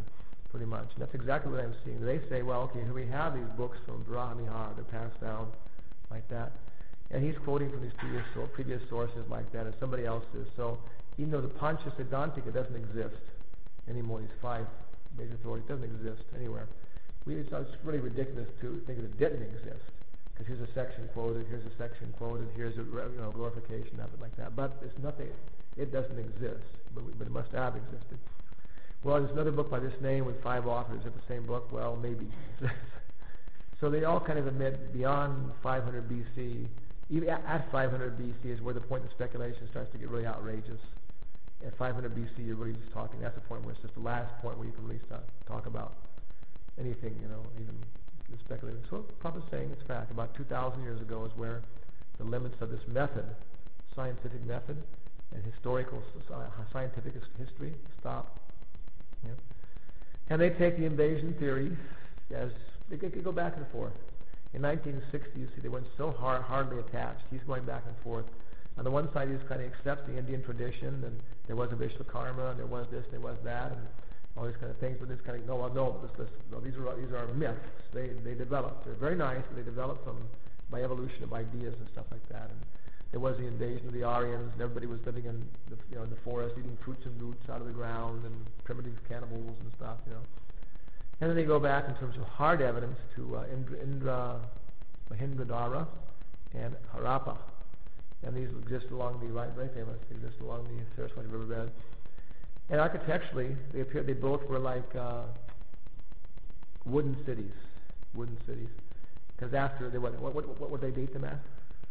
[SPEAKER 1] pretty much. And that's exactly what I'm seeing. They say, well, okay, here we have these books from Varahamihara, they're passed down like that. And he's quoting from these previous, so- previous sources like that, and somebody else is. So even though the Pancha Siddhantika doesn't exist anymore, these five major authorities, doesn't exist anywhere. We, it's, it's really ridiculous to think that it didn't exist. Because here's a section quoted, here's a section quoted, here's a you know, glorification of it like that. But it's nothing, it doesn't exist, but, we, but it must have existed. Well, there's another book by this name with five authors. Is it the same book? Well, maybe. So they all kind of admit beyond five hundred B C, even at, at five hundred B C is where the point of speculation starts to get really outrageous. At five hundred B C, you're really just talking, that's the point where it's just the last point where you can really start talk about anything, you know, even speculating. So Prabhupada's saying it's fact. About two thousand years ago is where the limits of this method, scientific method, and historical uh, scientific history stop. Yeah. And they take the invasion theory as they could go back and forth. In nineteen sixty, you see, they went so hard, hardly attached. He's going back and forth. On the one side, he just kind of accepts the Indian tradition, and there was a Vishwakarma, and there was this, and there was that, and all these kind of things. But this kind of no, well, no, this, this, no, these are these are myths. They they developed. They're very nice, but they developed from by evolution of ideas and stuff like that. And there was the invasion of the Aryans, and everybody was living in the you know in the forest, eating fruits and roots out of the ground, and primitive cannibals and stuff, you know. And then they go back in terms of hard evidence to uh, Indra, Indra Mahindradara and Harappa. And these exist along the, right, very famous, they exist along the Saraswati riverbed. And architecturally, they appear, they both were like uh, wooden cities, wooden cities. Because after, they, what, what, what, what would they date them at?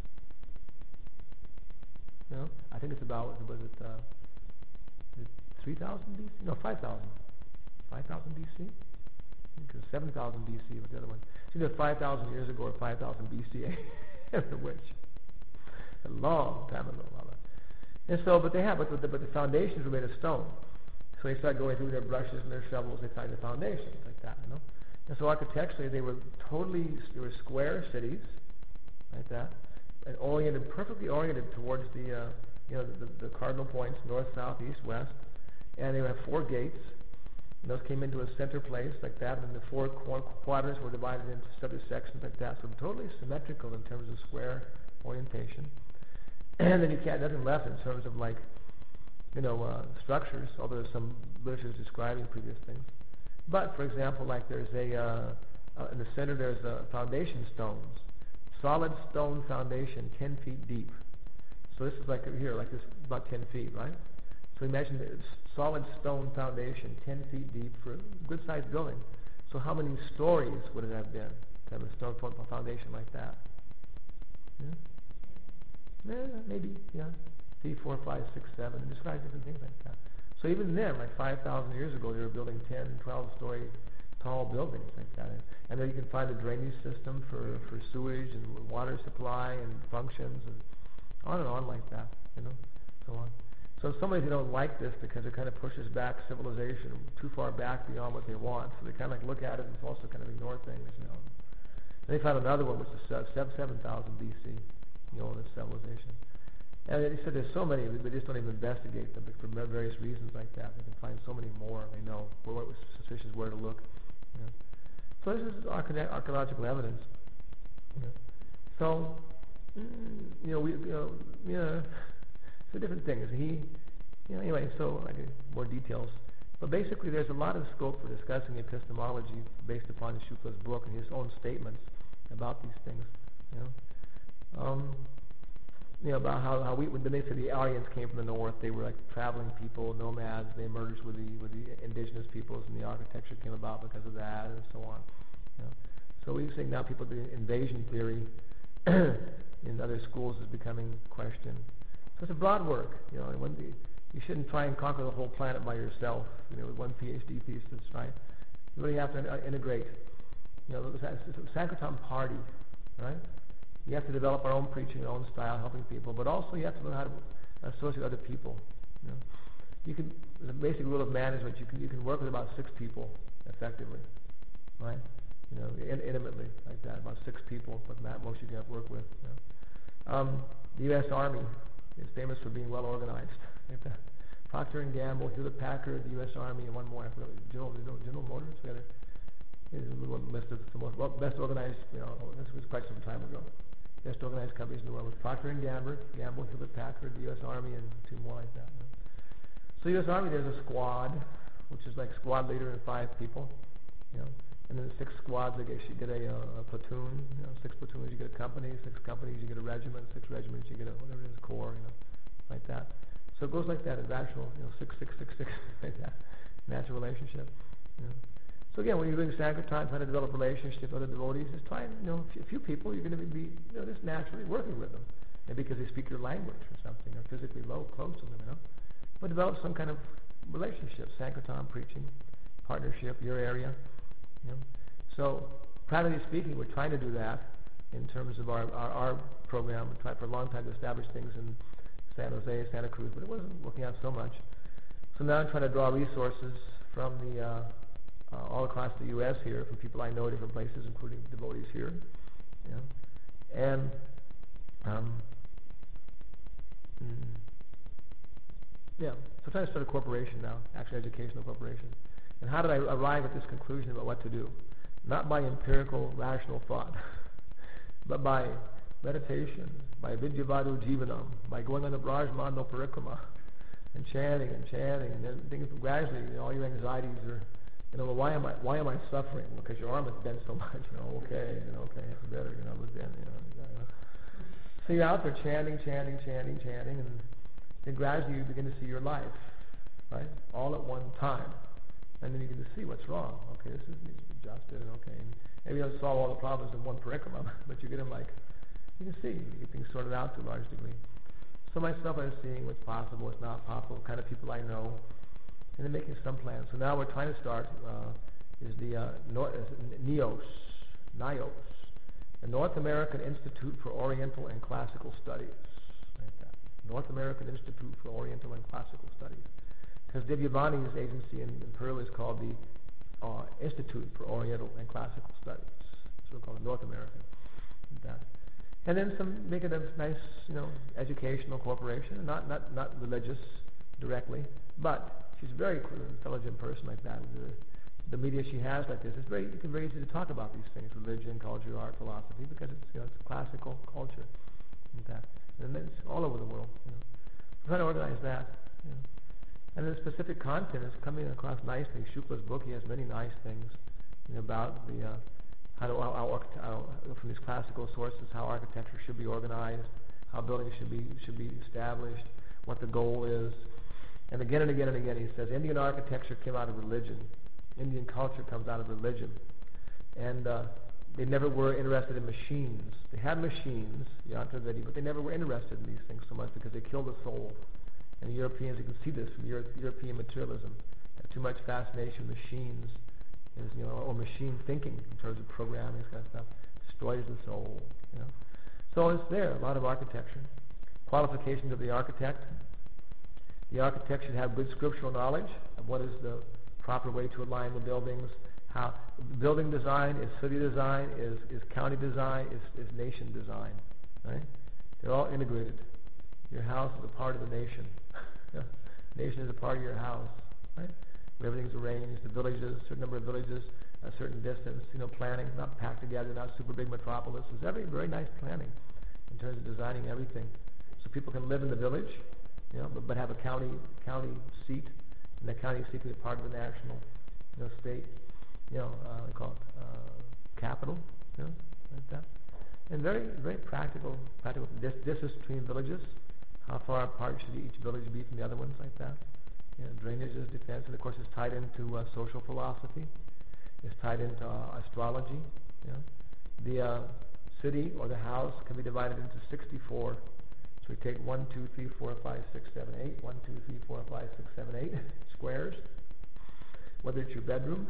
[SPEAKER 1] No? I think it's about, was it uh, three thousand B C? No, five thousand. five thousand B C? Because seven thousand B C was the other one. So either five thousand years ago or five thousand B C, which a long time ago. And so, but they have, but the, but the foundations were made of stone. So they start going through their brushes and their shovels, they find the foundations like that, you know. And so architecturally, they were totally, they were square cities, like that, and oriented, perfectly oriented towards the, uh, you know, the, the, the cardinal points, north, south, east, west. And they would have four gates. And those came into a center place like that, and the four qu- quadrants were divided into separate sections like that. So totally symmetrical in terms of square orientation. And then you can't nothing left in terms of like, you know, uh, structures, although there's some literature describing previous things. But for example, like there's a uh, uh, in the center there's uh, foundation stones, solid stone foundation, ten feet deep. So this is like here, like this, about ten feet, right? So imagine this solid stone foundation, ten feet deep for a good-sized building. So how many stories would it have been to have a stone foundation like that? Yeah? Yeah, maybe, yeah. Three, four, five, six, seven. It describes different things like that. So even then, like five thousand years ago, they were building ten, twelve-story tall buildings like that. And then you can find a drainage system for, for sewage and water supply and functions and on and on like that, you know, so on. So some ways they don't like this because it kind of pushes back civilization too far back beyond what they want. So they kind of like look at it and also kind of ignore things, you know. And they found another one which is seven thousand B C, the oldest civilization. And they said there's so many, they just don't even investigate them for various reasons like that. They can find so many more. They know what was suspicious, where to look. You know. So this is arche- archaeological evidence. You know. So, mm, you know, we, you know, yeah, so different things. He, you know, anyway. So I get more details. But basically, there's a lot of scope for discussing epistemology based upon Shukla's book and his own statements about these things. You know. Um, You know, about how, how we, when they said the Aryans came from the north, they were like traveling people, nomads, they merged with the with the indigenous peoples, and the architecture came about because of that, and so on. You know. So we think now people, the invasion theory in other schools is becoming questioned. So it's a broad work, you know, and when the, you shouldn't try and conquer the whole planet by yourself, you know, with one PhD thesis, right? You really have to uh, integrate. You know, it's a Sankirtan party, right? You have to develop our own preaching, our own style, helping people, but also you have to learn how to associate with other people. You know, you can. The basic rule of management: you can you can work with about six people effectively, right? You know, in, intimately like that. About six people, but not most you can have work with. You know. um, the U S Army is famous for being well organized. Like that. Procter and Gamble, Hewlett Packard, the U S Army, and one more. I forgot, General, General, General Motors. We had a, here's a little list of the most well, best organized. You know, this was quite some time ago. Best organized companies in the world was Procter and Gamble, Gamble, Hewlett Packard, the U S Army, and two more like that. You know. So U S Army, there's a squad, which is like squad leader and five people. You know, and then six squads. I guess you get a, uh, a platoon. You know, six platoons you get a company. Six companies you get a regiment. Six regiments you get a whatever it is, corps. You know, like that. So it goes like that, it's actual, you know, six, six, six, six, like that, natural relationship. You know. So again, when you're doing Sankirtan, trying to develop relationships with other devotees, just try and, you know, a few, a few people, you're going to be, you know, just naturally working with them. Maybe because they speak your language or something, or physically low, close to them, you know. But develop some kind of relationship, Sankirtan, preaching, partnership, your area, you know. So, practically speaking, we're trying to do that in terms of our, our, our program. We tried for a long time to establish things in San Jose, Santa Cruz, but it wasn't working out so much. So now I'm trying to draw resources from the uh, uh, all across the U S here, from people I know in different places, including devotees here, you know. And um, mm, yeah, so I'm trying to start a corporation now, actually educational corporation. And how did I arrive at this conclusion about what to do? Not by empirical, rational thought, but by meditation, by Vidyavadu Jivanam, by going on the Brajmano Parikrama, and chanting and chanting, and then things gradually, you know, all your anxieties are, you know, well, why am I, why am I suffering? Well, because your arm has bent so much, you know, okay, you know, okay, it's better, you know, but then, you know, you know. So you're out there chanting, chanting, chanting, chanting, and then gradually you begin to see your life, right, all at one time. And then you get to see what's wrong. Okay, this is, needs to be adjusted, and okay, and maybe you don't solve all the problems in one parikrama, but you get them like, you can see, you get things sorted out to a large degree. So myself, I'm seeing what's possible, what's not possible, what kind of people I know, and then making some plans. So now we're trying to start, uh, is the uh, Nor- is NIOS, NIOS, the North American Institute for Oriental and Classical Studies. Like that. North American Institute for Oriental and Classical Studies. Because Divyavani's agency in, in Peru is called the uh, Institute for Oriental and Classical Studies. So we call it North American. Like that. And then some, make it a nice, you know, educational corporation, not not not religious directly, but she's a very intelligent person like that. The, the media she has like this, it's very, it's very easy to talk about these things, religion, culture, art, philosophy, because it's, you know, it's classical culture, like that, and it's all over the world. You know, we're trying to organize that. You know. And the specific content is coming across nicely. Shukla's book, he has many nice things, you know, about the. Uh, How, do, how, how, how from these classical sources, how architecture should be organized, how buildings should be should be established, what the goal is, and again and again and again he says Indian architecture came out of religion, Indian culture comes out of religion, and uh, they never were interested in machines. They had machines, yantravedi, but they never were interested in these things so much because they kill the soul. And the Europeans, you can see this from Euro- European materialism, have too much fascination with machines. Is, you know, or machine thinking in terms of programming, this kind of stuff, destroys the soul, you know. So it's there, a lot of architecture. Qualifications of the architect. The architect should have good scriptural knowledge of what is the proper way to align the buildings, how building design is city design, is, is county design, is, is nation design, right? They're all integrated. Your house is a part of the nation. Nation is a part of your house, right? Everything's arranged, the villages, a certain number of villages, a certain distance, you know, planning, not packed together, not super big metropolises. Every very nice planning in terms of designing everything. So people can live in the village, you know, but, but have a county county seat, and the county seat is part of the national, you know, state, you know, uh, they call it uh, capital, you know, like that. And very, very practical, practical dis- distance between villages. How far apart should each village be from the other ones, like that? You know, drainage is defense, and of course it's tied into uh, social philosophy. It's tied into uh, astrology. You know. The uh, city or the house can be divided into sixty-four. So we take one, two, three, four, five, six, seven, eight. One, two, three, four, five, six, seven, eight squares. Whether it's your bedroom,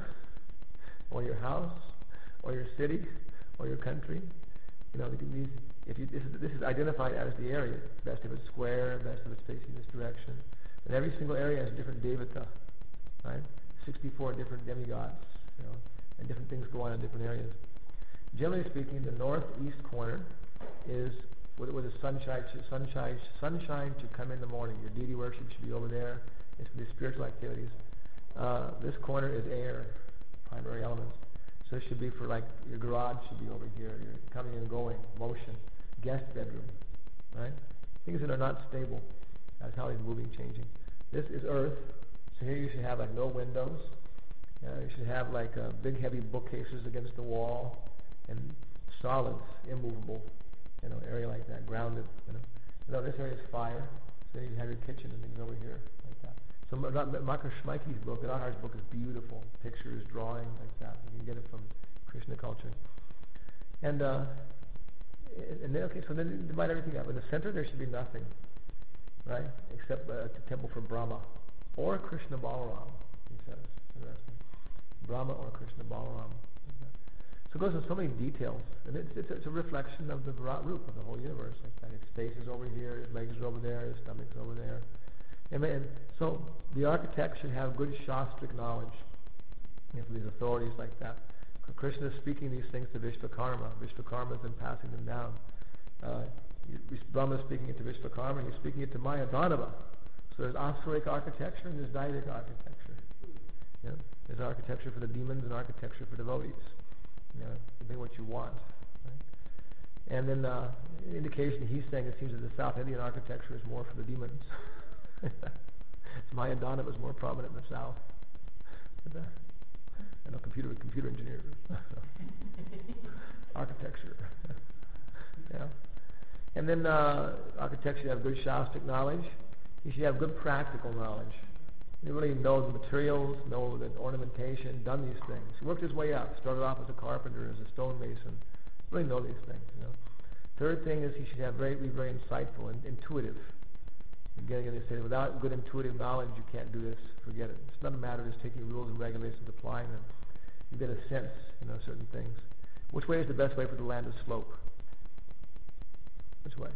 [SPEAKER 1] or your house, or your city, or your country. You know, these, if you, this, is, this is identified as the area. Best if it's square, best if it's facing this direction. And every single area has a different devata, right? sixty-four different demigods, you know, and different things go on in different areas. Generally speaking, the northeast corner is where, where the sunshine, sunshine, sunshine should come in the morning. Your deity worship should be over there. It's for these spiritual activities. Uh, this corner is air, primary elements. So this should be for like your garage should be over here. You're coming and going, motion, guest bedroom, right? Things that are not stable. That's how he's moving, changing. This is earth. So here you should have like no windows. Uh, you should have like uh, big heavy bookcases against the wall and solids, immovable. You know, area like that, grounded. You know, you know this area is fire. So you have your kitchen and things over here like that. So Makar Schmeiche's book, the Adhar's book, is beautiful. Pictures, drawings like that. You can get it from Krishna culture. And uh, and then okay, so then you divide everything up. In the center there should be nothing, right? Except uh, a temple for Brahma or Krishna Balaram. He says, interesting. Brahma or Krishna Balaram. So it goes into so many details, and it's, it's, it's a reflection of the Virat Rupa of the whole universe. Like that. His face is over here, his legs are over there, his stomach's over there. And, and so the architect should have good shastric knowledge, you know, from these authorities like that. Krishna is speaking these things to Vishvakarma. Vishvakarma has been passing them down. Uh, Brahma is speaking it to Vishvakarma, and he's speaking it to Maya Dhanava. So there's asuric architecture and there's Daivic architecture. You know, there's architecture for the demons and architecture for devotees. You know, you think what you want. Right? And then uh, indication he's saying it seems that the South Indian architecture is more for the demons. Maya Dhanava is more prominent in the South. I know computer computer engineers. Architecture. Yeah. And then uh, architecture, you have good shastric knowledge. You should have good practical knowledge. You really know the materials, know the ornamentation, done these things. He worked his way up. Started off as a carpenter, as a stonemason. Really know these things. You know. Third thing is he should have very, be very insightful and intuitive. Again, they say without good intuitive knowledge, you can't do this. Forget it. It's not a matter of just taking rules and regulations, applying them. You get a sense, you know, certain things. Which way is the best way for the land to slope? Which way?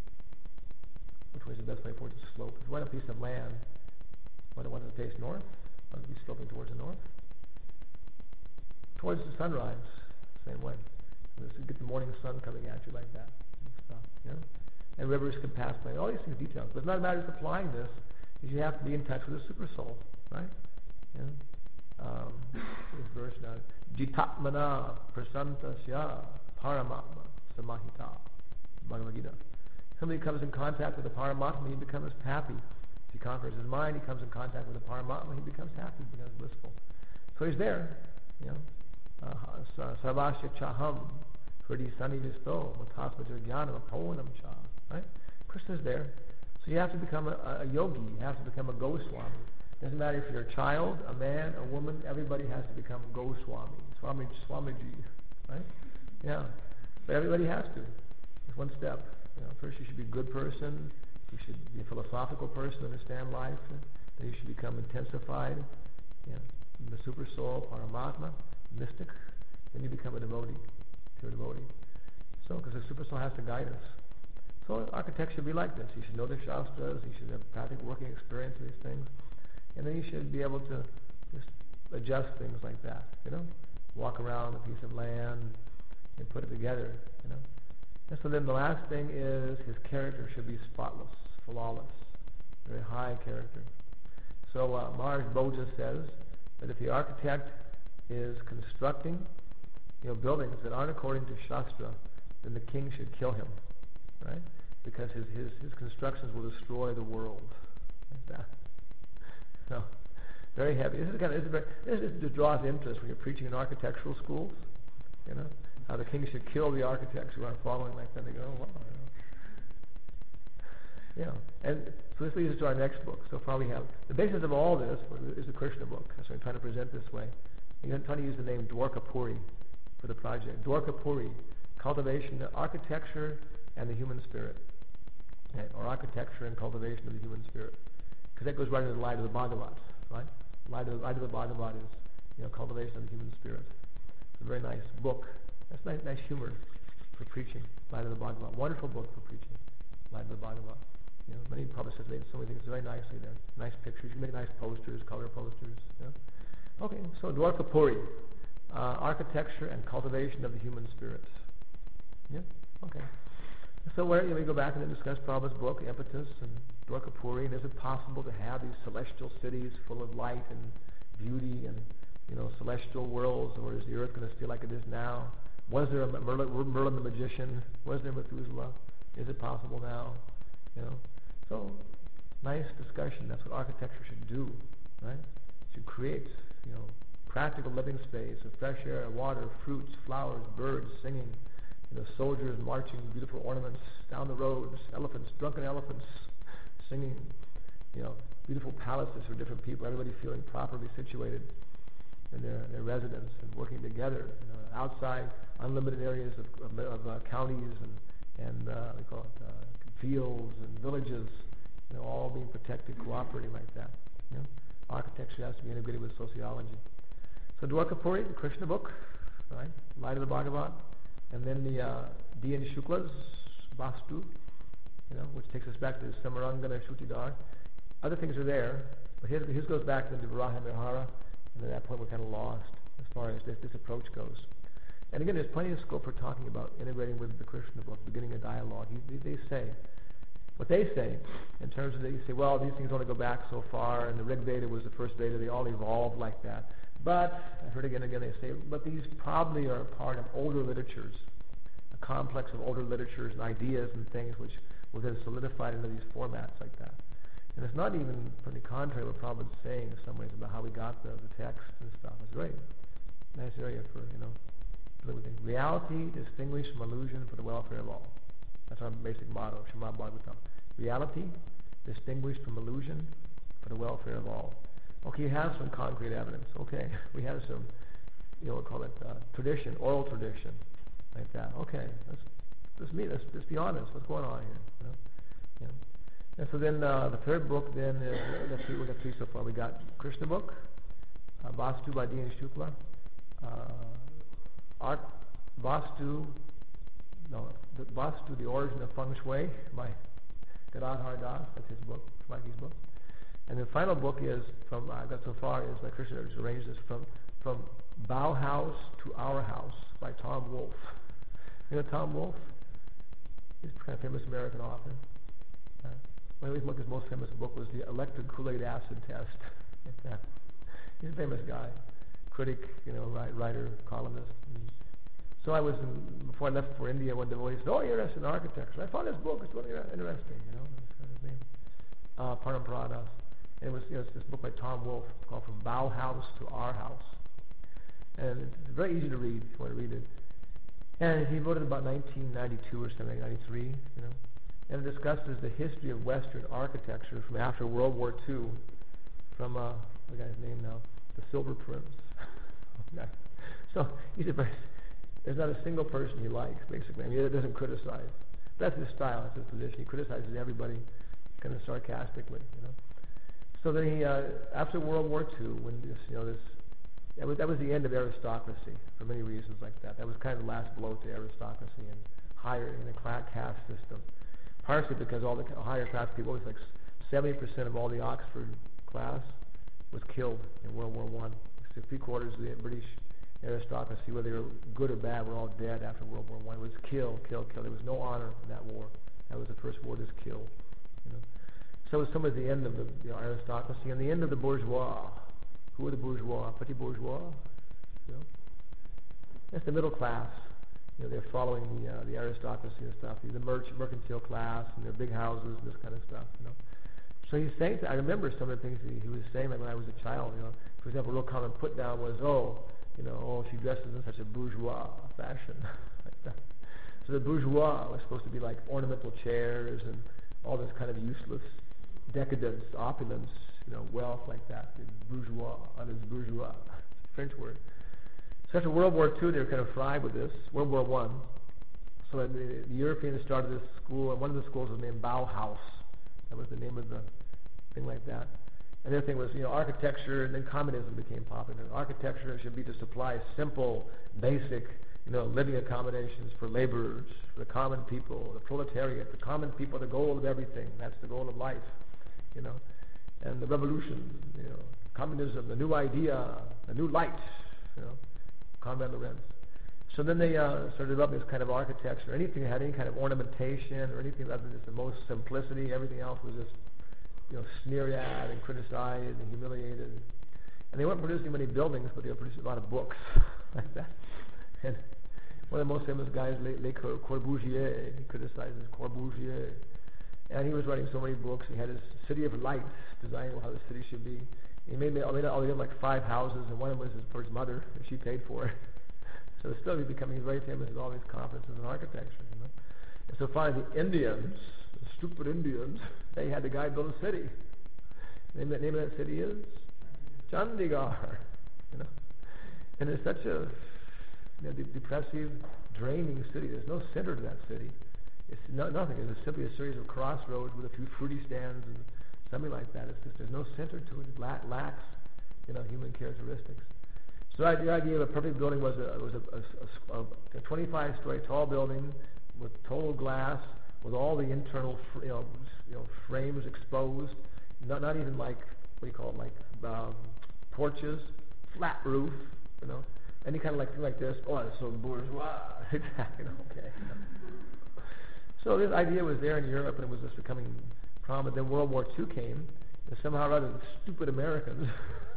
[SPEAKER 1] Which way is the best way for it to slope? If you want a piece of land, want it want it to face north? Want it to be sloping towards the north? Towards the sunrise, same way. You get the morning sun coming at you like that and stuff, you know? And rivers can pass by. All these things, details. But it's not a matter of applying this. Is you have to be in touch with the super soul, right? You know? Um, this verse now, Jitatmana prasantasya paramatma samahita. Bhagavad Gita. Somebody comes in contact with the Paramatma, he becomes happy. If he conquers his mind, he comes in contact with the Paramatma, he becomes happy, becomes blissful. So he's there, you know. Sarvasya chaham, Hridi sanivisto, matasmaja jnanam aponam cha. Right? Krishna's there. So you have to become a, a yogi, you have to become a Goswami. Doesn't matter if you're a child, a man, a woman, everybody has to become Goswami. Swami, Swamiji, right? Yeah. But everybody has to. It's one step. You know, first you should be a good person, you should be a philosophical person, understand life, then you should become intensified, you know, the super soul, Paramatma, mystic, then you become a devotee, pure devotee. So, because the super soul has to guide us. So architecture should be like this. You should know the Shastras, you should have practical working experience with these things, and then you should be able to just adjust things like that, you know, walk around a piece of land and put it together, you know. And so then the last thing is his character should be spotless, flawless, very high character. So uh, Maharaj Bhoja says that if the architect is constructing, you know, buildings that aren't according to Shastra, then the king should kill him, right? Because his his, his constructions will destroy the world, like that. So very heavy. This is kind of this, is very, this is, just draws interest when you're preaching in architectural schools, you know. How the king should kill the architects who aren't following like that. They go, oh, wow. Yeah. And so this leads us to our next book. So far we have, the basis of all this is the Krishna book. That's what I'm trying to present this way. I'm trying to use the name Dwarkapuri for the project. Dwarkapuri, cultivation, architecture, and the human spirit. Right? Or architecture and cultivation of the human spirit. Because that goes right into the light of the Bhagavat, right? Light of, light of the Bhagavat is, you know, cultivation of the human spirit. It's a very nice book. That's nice, nice humor for preaching. Light of the Bhagavat. Wonderful book for preaching. Light of the Bhagavat. You know, many publicists made so many things very nicely there. Nice pictures. You can make nice posters, color posters. You know? Okay, so Dwarkapuri, uh, architecture and cultivation of the human spirit. Yeah. Okay. So where, you know, we go back and then discuss Prabhupada's book, Impetus and Dwarkapuri, and is it possible to have these celestial cities full of light and beauty and, you know, celestial worlds, or is the earth going to stay like it is now? Was there a Merlin, Merlin the magician? Was there Methuselah? Is it possible now? You know, so nice discussion. That's what architecture should do, right? It should create, you know, practical living space of fresh air, water, fruits, flowers, birds singing, you know, soldiers marching, beautiful ornaments down the roads, elephants, drunken elephants singing, you know, beautiful palaces for different people, everybody feeling properly situated in their, their residence and working together. You know, outside, unlimited areas of, of, of uh, counties and, and uh, we call it uh, fields and villages, you know, all being protected, cooperating like that. You know, architecture has to be integrated with sociology. So Dwarkapuri, the Krishna book, right? Light of the Bhagavat, and then the uh, D N Shukla's Vastu, you know, which takes us back to Samarangana Shrutidhar. Other things are there, but his, his goes back to the Varaha Mihara, and at that point we're kind of lost as far as this, this approach goes. And again, there's plenty of scope for talking about integrating with the Krishna book, beginning a dialogue. He, they, they say, what they say, in terms of, they say, well, these things only go back so far, and the Rig Veda was the first Veda, they all evolved like that. But, I've heard again and again, they say, but these probably are a part of older literatures, a complex of older literatures and ideas and things which were then solidified into these formats like that. And it's not even pretty contrary to what Prabhupada's saying in some ways about how we got the, the text and stuff. It's a very nice area for, you know, everything. Reality distinguished from illusion for the welfare of all. That's our basic motto, Shema Bhagavatam. Reality distinguished from illusion for the welfare of all. Okay, you have some concrete evidence. Okay, we have some, you know, we'll call it uh, tradition, oral tradition, like that. Okay, let's let's meet. Let's, let's be honest. What's going on here? You know, you know. And so then uh, the third book then is, uh, let's see, we got three so far. We got Krishna book, uh, Vastu by D N Shukla, uh, Art Vastu, no, the Vastu, the Origin of Feng Shui by Gadadhar Das. That's his book, Shmaki's book. And the final book is from, I got so far, is by Krishna, who's arranged this, from, from Bauhaus to Our House by Tom Wolfe. You know Tom Wolfe? He's a kind of famous American author. Uh, one of his, his most famous book was The Electric Kool-Aid Acid Test. uh, he's a famous guy, critic, you know, writer, columnist. And so I was, in, before I left for India, one devotee said, oh, you're interested in architecture. I found this book, it's really interesting, you know, that's kind of his name. Uh, Paramparadas. And it was, you know, it's this book by Tom Wolfe called From Bauhaus to Our House. And it's very easy to read if you want to read it. And he wrote it about nineteen ninety-two or something, ninety-three, you know. And it discusses the history of Western architecture from after World War Two, from, uh, the guy's name now, the Silver Prince. So he's a very, there's not a single person he likes, basically. I mean, he doesn't criticize. That's his style, that's his position. He criticizes everybody kind of sarcastically, you know. So then he, uh, after World War Two, when this, you know, this, that was, that was the end of aristocracy for many reasons like that. That was kind of the last blow to aristocracy and higher in the caste system. Partially because all the higher class people, it was like seventy percent of all the Oxford class was killed in World War One. So three quarters of the British aristocracy, whether they were good or bad, were all dead after World War One. It was kill, kill, kill. There was no honor in that war. That was the first war, just kill. You know. So it was some of the end of the, the aristocracy and the end of the bourgeois. Who are the bourgeois? Petit bourgeois? You know? That's the middle class. You know, they're following the uh, the aristocracy and stuff. The merch- mercantile class and their big houses and this kind of stuff. You know. So he's saying, I remember some of the things he, he was saying like when I was a child. You know, for example, a real common put down was, oh, you know, oh, she dresses in such a bourgeois fashion. Like that. So the bourgeois was supposed to be like ornamental chairs and all this kind of useless decadence, opulence, you know, wealth like that. The bourgeois, that is bourgeois, French word. So after World War Two, they were kind of fried with this. World War One. So the, the Europeans started this school, and one of the schools was named Bauhaus. That was the name of the thing like that. And the other thing was, you know, architecture, and then communism became popular. Architecture should be to supply simple, basic, you know, living accommodations for laborers, for the common people, the proletariat, the common people, the goal of everything. That's the goal of life, you know. And the revolution, you know, communism, the new idea, the new light, you know, Conrad Lorenz. So then they uh, started developing this kind of architecture. Anything that had any kind of ornamentation or anything other than just the most simplicity, everything else was just, you know, sneered at and criticized and humiliated. And they weren't producing many buildings, but they were producing a lot of books like that. And one of the most famous guys, Le, Le Corbusier, he criticizes Corbusier. And he was writing so many books. He had his City of Lights, designing how the city should be. He made, made, made all he had like five houses, and one of them was his, for his mother, and she paid for it. So it's still becoming very famous at all these conferences in architecture, you know. And so finally the Indians, the stupid Indians, they had the guy build a city. The name, the name of that city is Chandigarh, you know. And it's such a you know, de- depressive, draining city. There's no center to that city. It's no, nothing. It's simply a series of crossroads with a few fruity stands and something like that. It's just there's no center to it. It la- lacks, you know, human characteristics. So the idea of a perfect building was a was a, a, a, a twenty-five story tall building with total glass, with all the internal fr- you know you know frames exposed. Not not even like what do you call it, like um, porches, flat roof, you know, any kind of like thing like this. Oh, it's so bourgeois. Exactly. Okay. So this idea was there in Europe, and it was just becoming prominent. Then World War Two came, and somehow or other, the stupid Americans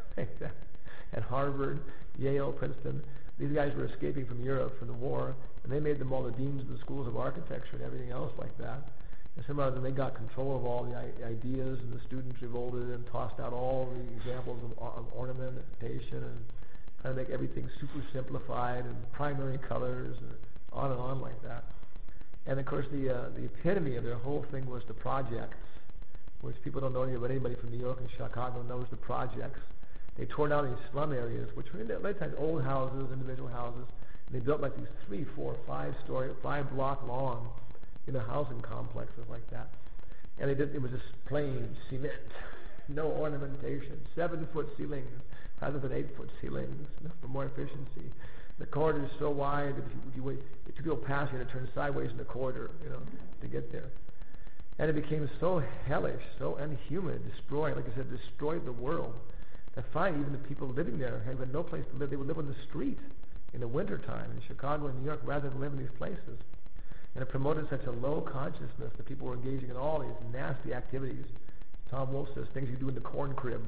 [SPEAKER 1] at Harvard, Yale, Princeton, these guys were escaping from Europe from the war, and they made them all the deans of the schools of architecture and everything else like that. And somehow or other, they got control of all the I- ideas, and the students revolted and tossed out all the examples of, of ornamentation and trying to make everything super simplified and primary colors and on and on like that. And of course, the uh, the epitome of their whole thing was the projects, which people don't know anything about. Anybody from New York and Chicago knows the projects. They tore down these slum areas, which were in the late times old houses, individual houses, and they built like these three, four, five story, five block long, you know, housing complexes like that. And they did it was just plain cement, no ornamentation, seven foot ceilings rather than eight foot ceilings, you know, for more efficiency. The corridor is so wide that if you, if you wait, if two people pass, you had to turn sideways in the corridor, you know, to get there. And it became so hellish, so unhuman, destroyed, like I said, destroyed the world. That finally, even the people living there had no place to live. They would live on the street in the wintertime in Chicago and New York rather than live in these places. And it promoted such a low consciousness that people were engaging in all these nasty activities. Tom Wolfe says things you do in the corn crib.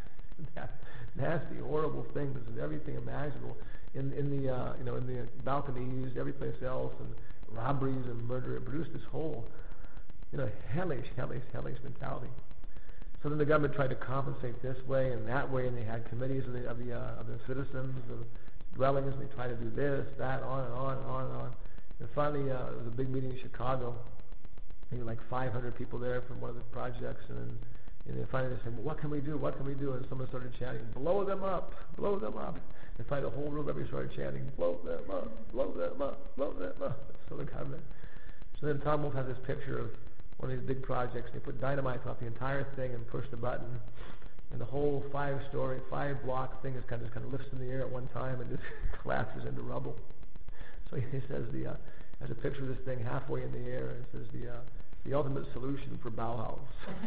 [SPEAKER 1] Nasty, horrible things and everything imaginable in in the uh, you know in the balconies, every place else, and robberies and murder. It produced this whole you know hellish, hellish, hellish mentality. So then the government tried to compensate this way and that way, and they had committees of the of the, uh, of the citizens of dwellings, and they tried to do this, that, on and on and on and on. And finally, uh, there was a big meeting in Chicago. Maybe like five hundred people there from one of the projects, and then and then finally they said, well, what can we do? What can we do? And someone started chanting, blow them up, blow them up. And finally the whole room, everybody started chanting, blow them up, blow them up, blow them up. So the government. So then Tom Wolfe has this picture of one of these big projects. They put dynamite off the entire thing and push the button, and the whole five-story, five-block thing is kind of just kind of lifts in the air at one time and just collapses into rubble. So he says the uh, has a picture of this thing halfway in the air, and it says the uh, the ultimate solution for Bauhaus.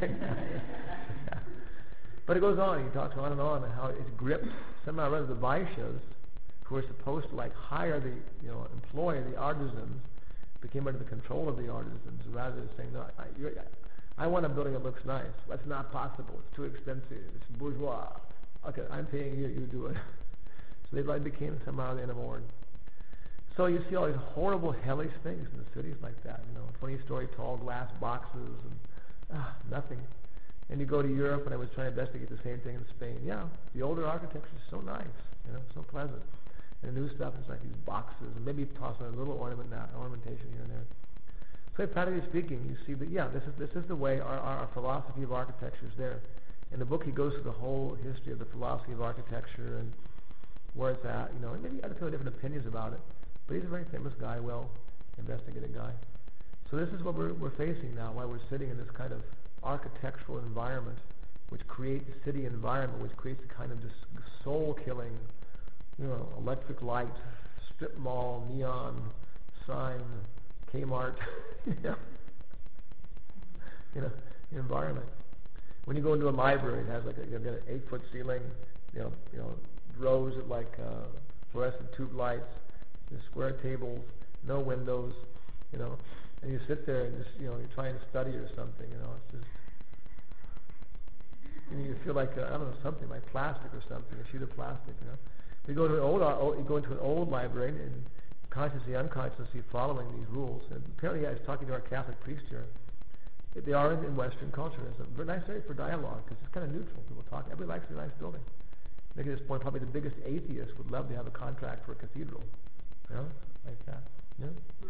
[SPEAKER 1] Yeah. But it goes on. He talks on and on and how it's gripped somehow or other the Vaishyas, who are supposed to like hire the you know employ the artisans, became under the control of the artisans rather than saying no, I, you're, I want a building that looks nice. That's not possible. It's too expensive. It's bourgeois. Okay, I'm paying you. You do it. So they like became somehow enamored. So you see all these horrible, hellish things in the cities like that, you know, twenty-story tall glass boxes and ah, nothing. And you go to Europe, and I was trying to investigate the same thing in Spain. Yeah, the older architecture is so nice, you know, so pleasant. And the new stuff is like these boxes, and maybe toss in a little ornament, now, ornamentation here and there. So practically speaking, you see that, yeah, this is this is the way our, our, our philosophy of architecture is there. In the book, he goes through the whole history of the philosophy of architecture and where it's at, you know, and maybe other people have different opinions about it. But he's a very famous guy, well investigated guy. So this is what we're, we're facing now, why we're sitting in this kind of architectural environment, which creates a city environment, which creates a kind of this soul-killing, you know, electric light, strip mall, neon sign, Kmart, you know, you know, environment. When you go into a library, it has like a, you've got an eight-foot ceiling, you know, you know, rows of like uh, fluorescent tube lights, There's square tables, no windows, you know, and you sit there and just, you know, you're trying to study or something, you know, it's just, you know, you feel like, uh, I don't know, something like plastic or something, a sheet of plastic, you know. You go to an old, uh, you go into an old library and consciously, unconsciously following these rules. And apparently, I was talking to our Catholic priest here. They are in, in Western culture. It's a very nice area for dialogue because it's kind of neutral. People talk. Everybody likes a nice building. I think at this point, probably the biggest atheist would love to have a contract for a cathedral, you know, like that. Yeah.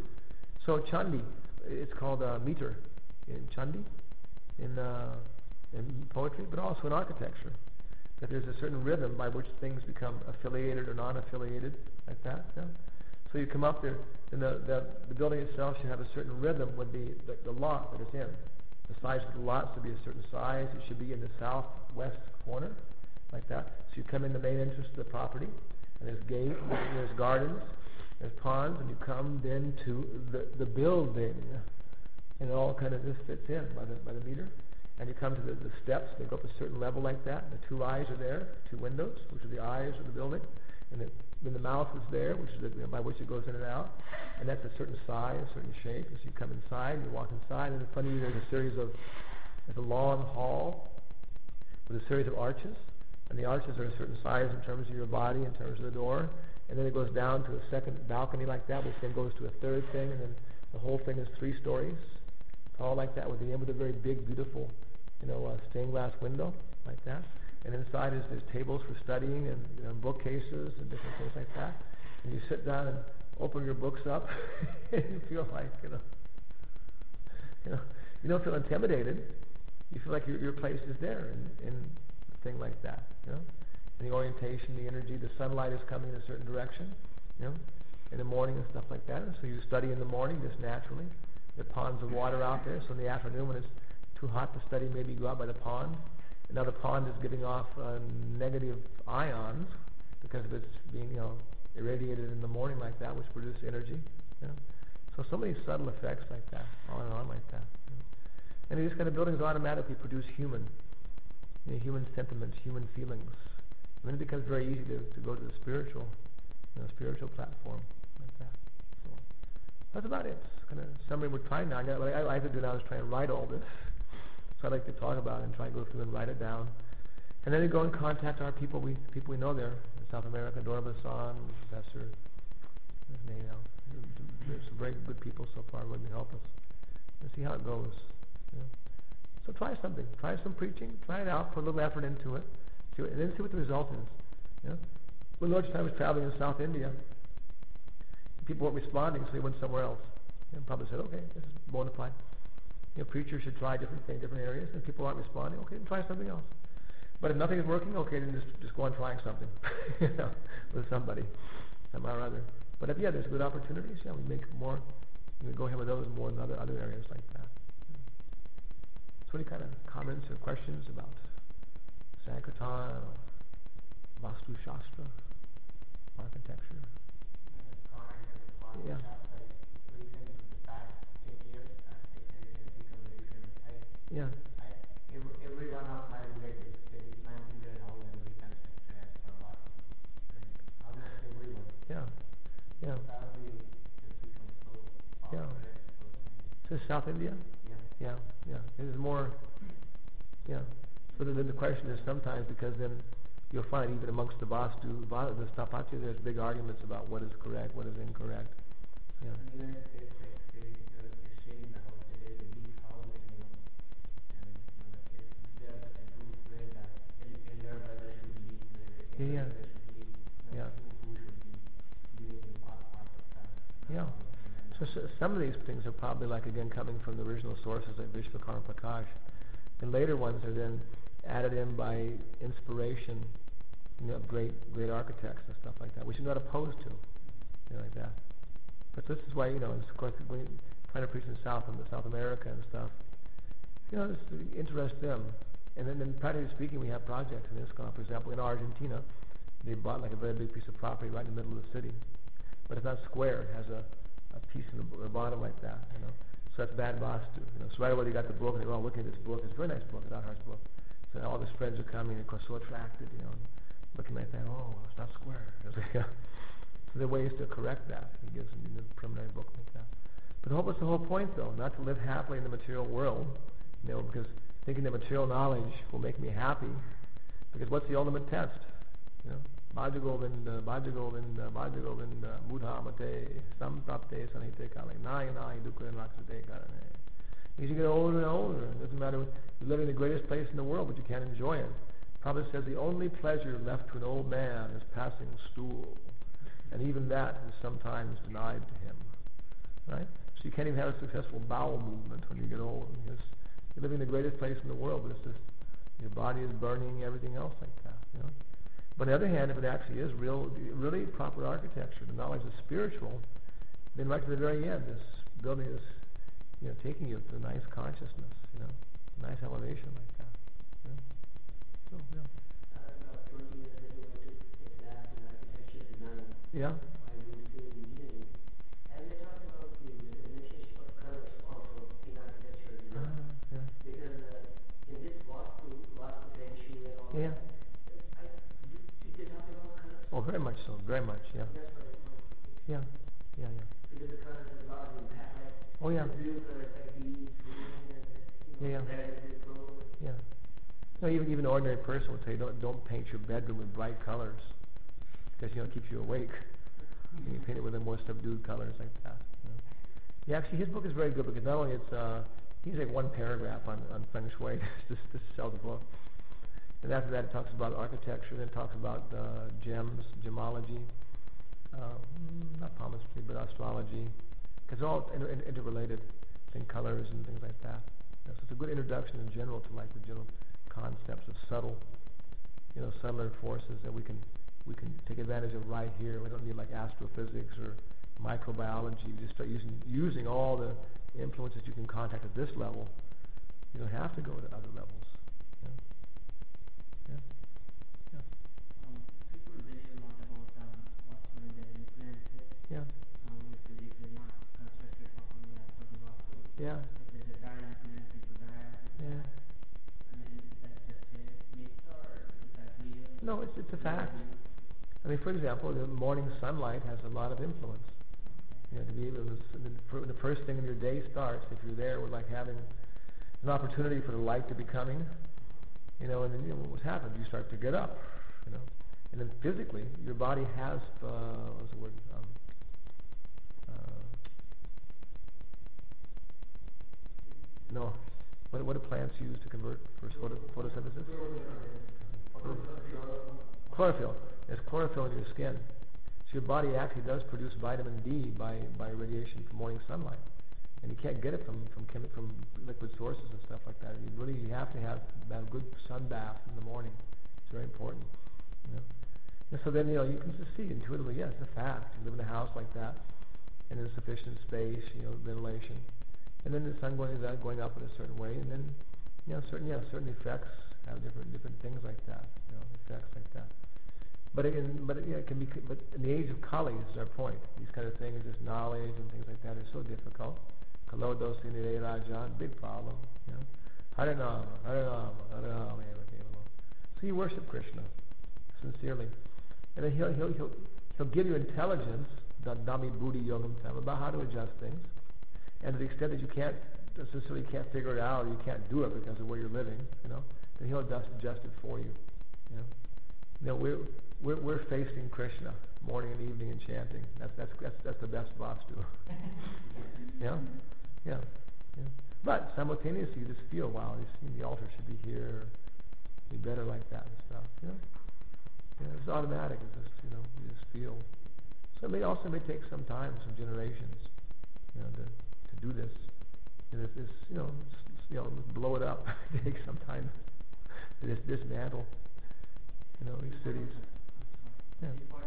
[SPEAKER 1] So Chandi, it's called uh, meter in Chandi, in uh, in poetry, but also in architecture. That there's a certain rhythm by which things become affiliated or non-affiliated, like that. Yeah? So you come up there, and the, the the building itself should have a certain rhythm with the, the, the lot that it's in. The size of the lot should be a certain size. It should be in the southwest corner, like that. So you come in the main entrance to the property, and there's gate, there's gardens, there's ponds, and you come then to the, the building, and it all kind of just fits in by the by the meter. And you come to the, the steps, they go up a certain level like that. The two eyes are there, two windows, which are the eyes of the building. And then the mouth is there, which is the, you know, by which it goes in and out. And that's a certain size, a certain shape. And so you come inside, and you walk inside, and in front of you there's a series of, there's a long hall with a series of arches. And the arches are a certain size in terms of your body, in terms of the door. And then it goes down to a second balcony like that, which then goes to a third thing, and then the whole thing is three stories tall like that, with the end with a very big, beautiful, you know, uh, stained glass window like that. And inside is there's tables for studying and, you know, bookcases and different things like that. And you sit down and open your books up, and you feel like, you know, you know, you don't feel intimidated. You feel like your your place is there in, in a thing like that, you know. And the orientation, the energy, the sunlight is coming in a certain direction, you know, in the morning and stuff like that. And so you study in the morning just naturally. There are ponds of water out there, so in the afternoon when it's too hot to study, maybe you go out by the pond. And now the pond is giving off uh, negative ions because of its being, you know, irradiated in the morning like that, which produce energy. You know? So so many subtle effects like that, on and on like that. You know? And these kind of buildings automatically produce human, you know, human sentiments, human feelings. And then it becomes very easy to, to go to the spiritual, you know, spiritual platform like that. So that's about it. It's kind of summary we're trying now. What I, I like to do now is try and write all this. So I like to talk about it and try and go through and write it down. And then we go and contact our people we people we know there in South America, Dorba-san, Professor, his name now. There's some very good people so far willing to help us. And see how it goes. You know? So try something. Try some preaching. Try it out. Put a little effort into it. See what, and then see what the result is. You know? When Lord Chaitanya was traveling in South India, people weren't responding, so he went somewhere else. And probably said, okay, this is bona fide. You know, preachers should try different things, different areas, and people aren't responding, okay, then try something else. But if nothing is working, okay, then just just go on trying something, you know, with somebody, somehow or other. But if, yeah, there's good opportunities, yeah, we make more, we go ahead with those more in other, other areas like that. So any kind of comments or questions about Sankirtan, or Vastu Shastra, architecture? Yeah. Yeah.
[SPEAKER 3] I, every, every one of my relatives, they planted their house and reconstructed as per what. Almost everyone.
[SPEAKER 1] Yeah. Yeah.
[SPEAKER 3] Probably just become so
[SPEAKER 1] Yeah.
[SPEAKER 3] popular.
[SPEAKER 1] So
[SPEAKER 3] So
[SPEAKER 1] South India?
[SPEAKER 3] yeah.
[SPEAKER 1] Yeah, yeah. It is more, yeah. So then the question is sometimes, because then you'll find even amongst the Vastu, the Stapatya, there's big arguments about what is correct, what is incorrect. Yeah.
[SPEAKER 3] And even if they say, say you're, you're staying in the house, say there's a big house and you know, and you know, if there's such a group where the el- elder brother should lead, where the
[SPEAKER 1] Yeah, yeah.
[SPEAKER 3] younger brother should lead, you know,
[SPEAKER 1] Yeah.
[SPEAKER 3] who, who should be leading in what part of the,
[SPEAKER 1] Yeah.
[SPEAKER 3] you know, and
[SPEAKER 1] So, so some of these things are probably like, again, coming from the original sources like Vishvakarma Prakash. And later ones are then added in by inspiration, you know, of great, great architects and stuff like that, which you're not opposed to, you know, like that. But this is why, you know, it's, of course, when trying to preach in South, in South America and stuff, you know, it's to interest them. And then, then practically speaking, we have projects in ISKCON. For example, in Argentina, they bought like a very big piece of property right in the middle of the city. But it's not square. It has a, a piece in the, the bottom like that, you know. So that's bad Vastu. You know. So right away they got the book, and they're all looking at this book. It's a very nice book, Adhar's book. So all his friends are coming, and of course so attracted, you know, looking like that. Oh, it's not square. It's like, yeah. So there are ways to correct that. He gives in the preliminary book like that. But the whole, what's the whole point though? Not to live happily in the material world, you know, because thinking that material knowledge will make me happy. Because what's the ultimate test? You know, Bhajagovinda, Bhajagovinda, Bhajagovinda, Mudhamate, Samprapte, Sanhite Kale, Nai Nai, Dukkha and Laksate Karane. As you get older and older, it doesn't matter, you live in the greatest place in the world, but you can't enjoy it. Prabhupada says the only pleasure left to an old man is passing stool. And even that is sometimes denied to him. Right? So you can't even have a successful bowel movement when you get old. Because you're living in the greatest place in the world, but it's just, your body is burning, everything else like that. You know? But on the other hand, if it actually is real, really proper architecture, the knowledge is spiritual, then right to the very end, this building is, you know, taking you to a nice consciousness, you know, nice elevation like that. You know? So, yeah.
[SPEAKER 4] Uh, about twenty years ago, I took a class in architecture design
[SPEAKER 1] Yeah.
[SPEAKER 4] while doing civil engineering. And they talked about the, the relationship of colors also in architecture design.
[SPEAKER 1] Uh, yeah.
[SPEAKER 4] Because uh, in this Vastu, Vastu Feng Shui and all
[SPEAKER 1] Yeah.
[SPEAKER 4] that, I, did, did they talk about colors?
[SPEAKER 1] Oh, very much so, very much, yeah.
[SPEAKER 4] That's what it was.
[SPEAKER 1] Yeah, yeah, yeah.
[SPEAKER 4] Because the colors have a lot of impact. Like
[SPEAKER 1] Oh, yeah.
[SPEAKER 4] the blue color is like green, green, and you know,
[SPEAKER 1] Yeah, yeah.
[SPEAKER 4] red is gold.
[SPEAKER 1] Yeah. No, even even an ordinary person would say, don't don't paint your bedroom with bright colors, because you know it keeps you awake. And you paint it with the more subdued colors like that. You know? Yeah, actually, his book is very good because not only it's uh, he's like one paragraph on on feng shui just to sell the book, and after that it talks about architecture, then it talks about uh, gems, gemology, uh, mm, not palmistry but astrology, because it's all inter- inter- interrelated, and colors and things like that. Yeah, so it's a good introduction in general to like the general concepts of subtle, you know, subtler forces that we can we can take advantage of right here. We don't need like astrophysics or microbiology. We just start using using all the influences you can contact at this level. You don't have to go to other levels. Yeah. Yeah. Yeah.
[SPEAKER 4] Um, people believe a lot about um, what's going to influence it.
[SPEAKER 1] Yeah.
[SPEAKER 4] Um, if, if they're not constructed properly as per the Vastu.
[SPEAKER 1] Yeah.
[SPEAKER 4] If there's a bad influence, people die.
[SPEAKER 1] Yeah.
[SPEAKER 4] I mean, that's just a myth, or is that real?
[SPEAKER 1] No, it's it's a fact. I mean, for example, the morning sunlight has a lot of influence. You know, to be able to, when the first thing in your day starts, if you're there with like having an opportunity for the light to be coming, you know, and then you know what's happened, you start to get up, you know, and then physically your body has uh, what's the word? Um, uh, no, what what do plants use to convert for photo, photosynthesis? Chlorophyll. There's chlorophyll in your skin. So your body actually does produce vitamin D by, by radiation from morning sunlight. And you can't get it from from chemi- from liquid sources and stuff like that. You really you have to have a good sun bath in the morning. It's very important. You know? And so then you know you can just see intuitively, yes, it's a fact. You live in a house like that, and there's sufficient space, you know, ventilation, and then the sun going is going up in a certain way, and then you know certain yeah certain effects have different different things like that. You know, effects like that. But again, but yeah, it can be. But in the age of Kali, this is our point. These kind of things, this knowledge and things like that, are so difficult. Kalodo Sinire Raja, big problem. You know, Harinama, Harinama, Harinama, so you worship Krishna sincerely, and then he'll he'll he'll he'll give you intelligence, the Dami Buddhi Yogam Tam, about how to adjust things, and to the extent that you can't necessarily can't figure it out, or you can't do it because of where you're living, you know, then he'll adjust adjust it for you. You know, you know we're We're, we're facing Krishna morning and evening and chanting. That's that's that's, that's the best Vastu. yeah, yeah, yeah. But simultaneously, you just feel, wow, this, the altar should be here, be better like that and stuff. You know, yeah, it's automatic. It's just you know, you just feel. So it may also may take some time, some generations, you know, to to do this. And if this, you know, you know, blow it up. It takes some time to dis- dismantle, you know, these cities. Yeah.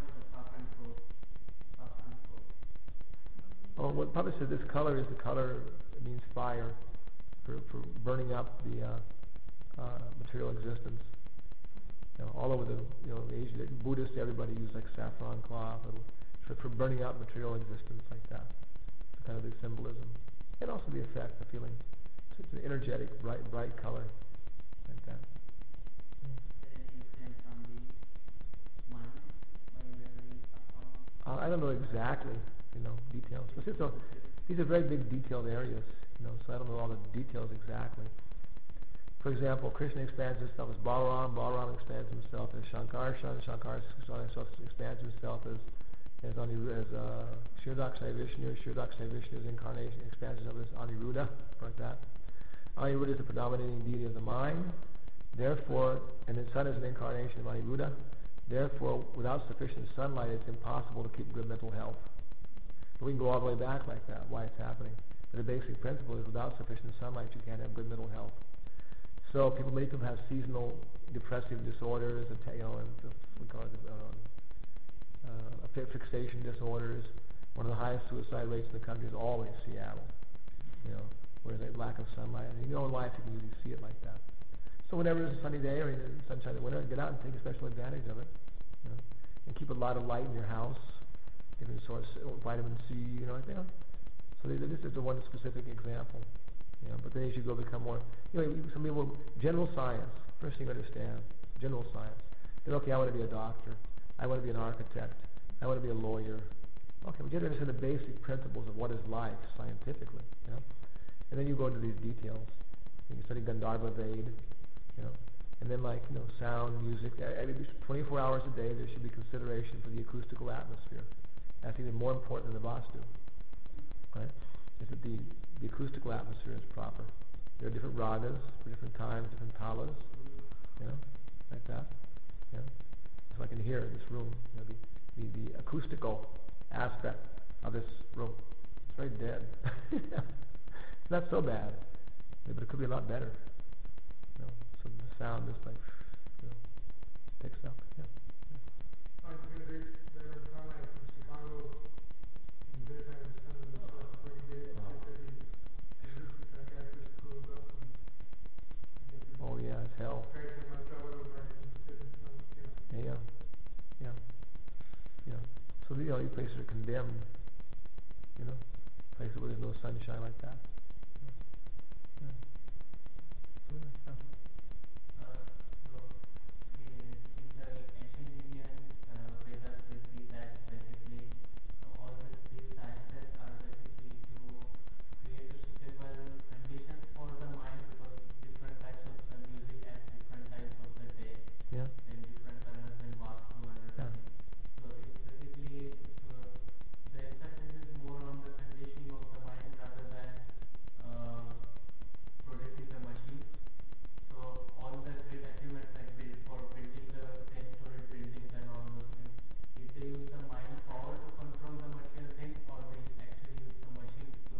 [SPEAKER 1] Oh, what Papa said, this color is the color, it means fire, for, for burning up the uh, uh, material existence. You know, all over the, you know, Asia, Buddhists, everybody use like saffron cloth, and for, for burning up material existence like that. So kind of the symbolism. And also the effect, the feeling. So it's an energetic, bright, bright color, like that.
[SPEAKER 4] Is there any influence on the mind by wearing saffron?
[SPEAKER 1] Uh, I don't know exactly, you know, details. But it's a, these are very big detailed areas, you know, so I don't know all the details exactly. For example, Krishna expands himself as Balaram, Balaram expands himself as Shankarshan, Shankar expands himself as as, Aniru- as uh, Shirdakshay Vishnu, Shirdakshay Vishnu's incarnation expands himself as Aniruddha, like that. Aniruddha is the predominating deity of the mind, therefore, and the sun is an incarnation of Aniruddha, therefore, without sufficient sunlight, it's impossible to keep good mental health. But we can go all the way back like that, why it's happening. But the basic principle is without sufficient sunlight, you can't have good mental health. So people, many people have seasonal depressive disorders, you know, and we call it um, uh, fixation disorders. One of the highest suicide rates in the country is always Seattle, you know, where there's a lack of sunlight. And in your own life, you can usually see it like that. So whenever there's a sunny day or in the sunshine in the winter, get out and take special advantage of it, you know, and keep a lot of light in your house, different sorts of vitamin C, you know, you know. So this is the one specific example. You know, but then as you go become more, you know, some people, general science, first thing you understand, general science. They're, okay, I want to be a doctor. I want to be an architect. I want to be a lawyer. Okay, but you have to understand the basic principles of what is life scientifically, you know. And then you go into these details. You can study Gandharva Ved, you know. And then like, you know, sound, music. I mean, twenty-four hours a day there should be consideration for the acoustical atmosphere. That's even more important than the Vastu, right? Is that the, the acoustical atmosphere is proper. There are different ragas for different times, different talas, you know, like that. You know, if I can hear in this room, you know, the, the, the acoustical aspect of this room, it's very dead. It's not so bad, but it could be a lot better. You know, so the sound is like, you know, picks up. Yeah.
[SPEAKER 6] I was going to be there in China from Chicago, and this I was kind of the stuff where he did, I said he, at least if that guy just closed up and I guess
[SPEAKER 1] Oh yeah, it's hell.
[SPEAKER 6] guys have my trouble over I can sit in some, you know.
[SPEAKER 1] Yeah, yeah, yeah. So you know, these places are condemned. You know, places where there's no sunshine like that. Yeah. Yeah. Yeah.
[SPEAKER 3] Uh, so, in, in the ancient Indian uh, Vedas, we see that basically uh, all these three sciences are basically to create a suitable conditions for the mind, because different types of uh, music at different times of the day,
[SPEAKER 1] Yeah.
[SPEAKER 3] then different colors and vastu and
[SPEAKER 1] Yeah.
[SPEAKER 3] everything. So it's basically uh, the emphasis is more on the conditioning of the mind rather than uh, producing the machines. So all the great achievements like build for building the ten-story buildings and all those things, did they use the mind power to control the material things, or they actually use the machines to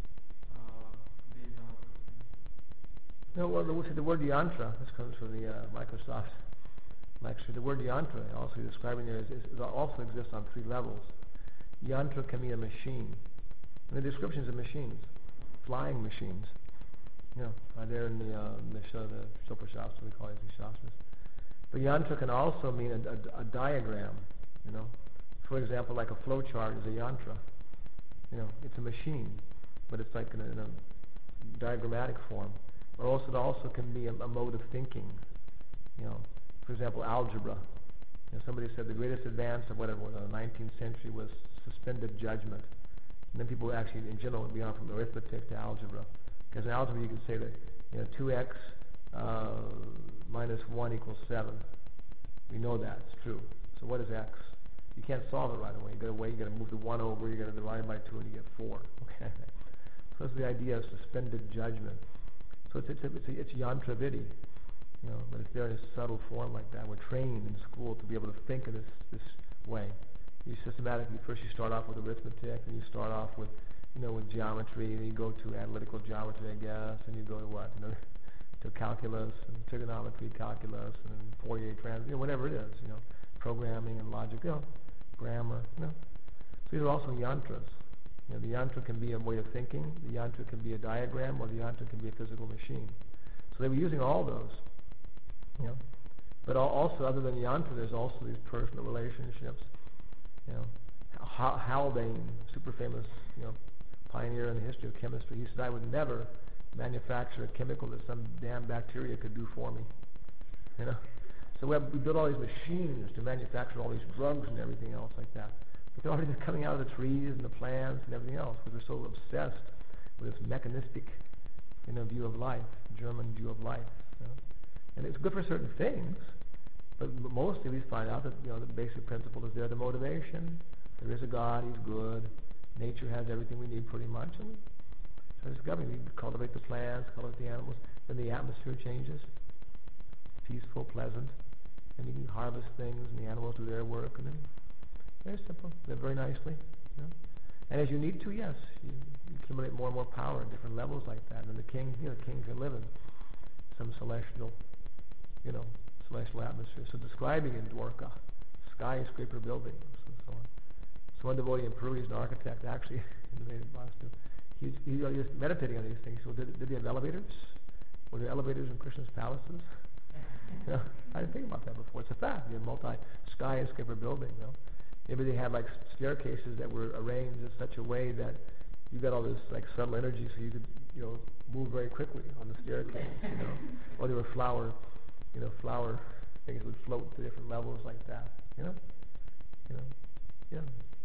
[SPEAKER 3] uh, build all those things?
[SPEAKER 1] No, well, the, the word yantra, this comes from the uh, Microsoft lecture. The word yantra, also describing there, is, is, also exists on three levels. Yantra can be a machine. And the descriptions of machines, flying machines, you know, are there in the uh, in the, show, the Sopa Shastra, we call it the Shastras. But yantra can also mean a, a, a diagram, you know. For example, like a flow chart is a yantra. You know, it's a machine, but it's like in a, in a diagrammatic form. Or also, it also can be a, a mode of thinking. You know, for example, algebra. You know, somebody said the greatest advance of whatever was in the nineteenth century was suspended judgment. And then people actually, in general, went beyond from arithmetic to algebra. Because in algebra, you can say that, you know, two x uh, minus one equals seven. We know that it's true. So what is x? You can't solve it right away. You got to wait. You got to move the one over. You got to divide by two, and you get four. Okay. So that's the idea of suspended judgment. So it's it's it's, it's yantra vidhi, you know, but it's there in a subtle form like that. We're trained in school to be able to think in this this way. You systematically first you start off with arithmetic, and you start off with, you know, with geometry, and you go to analytical geometry, I guess, and you go to what, you know, to calculus and trigonometry, calculus, and Fourier trans, you know, whatever it is, you know, programming and logic, you know, grammar, you know. So these are also yantras. You know, the yantra can be a way of thinking, the yantra can be a diagram, or the yantra can be a physical machine. So they were using all those, you know. But al- also, other than the yantra, there's also these personal relationships. You know, H- Haldane, super famous, you know, pioneer in the history of chemistry. He said, "I would never manufacture a chemical that some damn bacteria could do for me." You know, so we, have, we build all these machines to manufacture all these drugs and everything else like that. It's already just coming out of the trees and the plants and everything else, because we're so obsessed with this mechanistic, you know, view of life, German view of life. You know? And it's good for certain things, but m- mostly we find out that, you know, the basic principle is there, the motivation. There is a God, He's good. Nature has everything we need pretty much. And so discovering, we cultivate the plants, cultivate the animals, then the atmosphere changes. Peaceful, pleasant, and you can harvest things, and the animals do their work, and then very simple, live very nicely. You know? And as you need to, yes, you, you accumulate more and more power at different levels like that. And the king, you know, the king can live in some celestial, you know, celestial atmosphere. So describing in Dwarka, skyscraper buildings and so on. So one devotee in Peru, he's an architect, actually, in the Vastu. He's, he was meditating on these things. So did, did they have elevators? Were there elevators in Krishna's palaces? You know, I didn't think about that before. It's a fact. You have multi-skyscraper building, you know. Maybe they had like staircases that were arranged in such a way that you got all this like subtle energy, so you could, you know, move very quickly on the staircase, you know. Or there were flower, you know, flower things would float to different levels like that, you know. You know, yeah.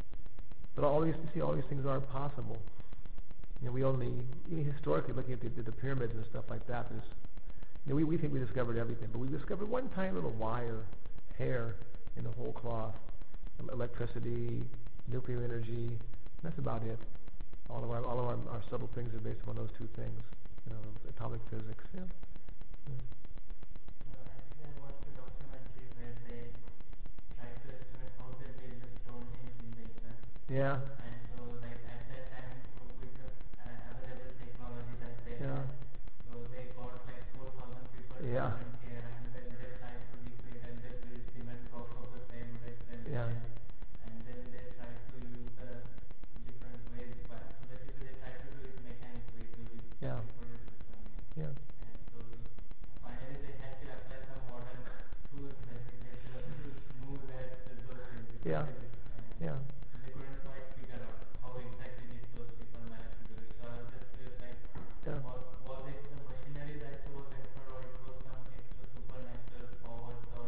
[SPEAKER 1] But all these, you see, all these things are possible. You know, we only, even historically, looking at the, the pyramids and stuff like that, there's, you know, we, we think we discovered everything, but we discovered one tiny little wire, hair in the whole cloth, electricity, nuclear energy. That's about it. All of our all of our, our subtle things are based upon those two things, you know, atomic physics. Yeah. Yeah.
[SPEAKER 3] No, actually, I watched a documentary where they tried to estimate how they built the Stonehenge in the England.
[SPEAKER 1] Yeah.
[SPEAKER 3] And so, like at that time, with the uh, available technology that they
[SPEAKER 1] Yeah.
[SPEAKER 3] had, so they got like four thousand people to
[SPEAKER 1] Yeah.
[SPEAKER 3] volunteer, and then they tried to recreate, and they built cement blocks of the same width and
[SPEAKER 1] Yeah.
[SPEAKER 3] length. And then they tried to use the different ways, but so basically they tried to do it mechanically to re-
[SPEAKER 1] Yeah.
[SPEAKER 3] reproduce the Stonehenge.
[SPEAKER 1] Yeah.
[SPEAKER 3] And so finally they had to apply some modern tools necessary to move that those things.
[SPEAKER 1] Yeah.
[SPEAKER 3] And
[SPEAKER 1] Yeah.
[SPEAKER 3] they couldn't quite figure out how exactly did those people manage to do it. So I was just curious, like,
[SPEAKER 1] Yeah.
[SPEAKER 3] was, was it the machinery that was employed, or it was some extra supernatural powers, or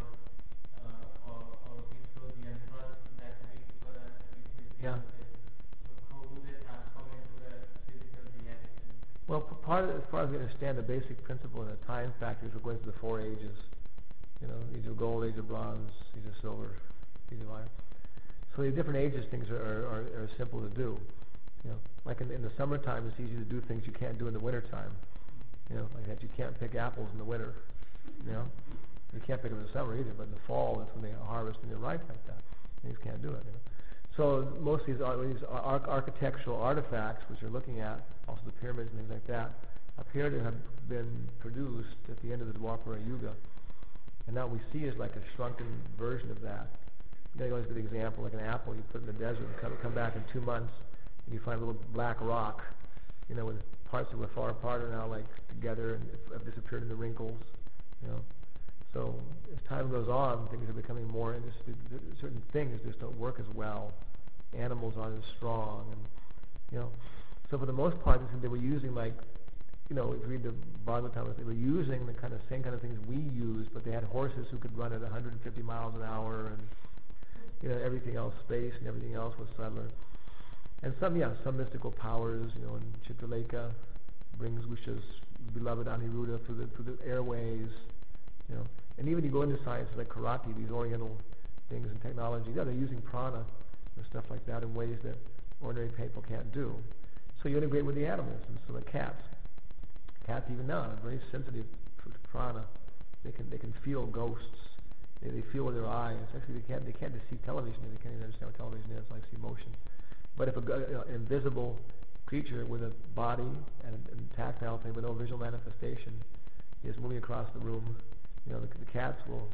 [SPEAKER 3] uh, or, or it was the yantras that we uh, it we see
[SPEAKER 1] Yeah.
[SPEAKER 3] on the face. So how do they transform into the physical reality?
[SPEAKER 1] Well, p- part of, as far as we understand the basic principle in the time factors, we're going through the four ages. You know, age of gold, age of bronze, age of silver, age of iron. So the different ages, things are, are, are, are simple to do. You know, like in, in the summertime, it's easy to do things you can't do in the wintertime. You know, like that, you can't pick apples in the winter. You know, you can't pick them in the summer either. But in the fall, that's when they harvest and they're ripe like that. You just can't do it. You know? So most of these, ar- these ar- architectural artifacts, which you're looking at, also the pyramids and things like that, appear to have been produced at the end of the Dwapara Yuga. And now what we see is like a shrunken version of that. You know, always a good example, like an apple you put in the desert and come, come back in two months and you find a little black rock, you know, with parts that were far apart are now like together and have disappeared in the wrinkles, you know. So as time goes on, things are becoming more interesting. Certain things just don't work as well. Animals aren't as strong, and you know. So for the most part, they were using like, you know, if you read the Bhagavatam, they were using the kind of same kind of things we use, but they had horses who could run at one hundred fifty miles an hour, and you know, everything else, space and everything else was subtler. And some, yeah, some mystical powers, you know, and Chitraleka brings Vishnu's beloved Aniruddha through the through the airways, you know. And even you go into sciences like karate, these oriental things and technology, yeah, they're using prana and stuff like that in ways that ordinary people can't do. So you integrate with the animals, and so the cats. Cats even now are very sensitive to prana. They can they can feel ghosts. They, they feel with their eyes. Actually, they can't they can't see television. They can't even understand what television is. Like see motion. But if a you know, invisible creature with a body and a and tactile thing with no visual manifestation is moving across the room, you know, the, the cats will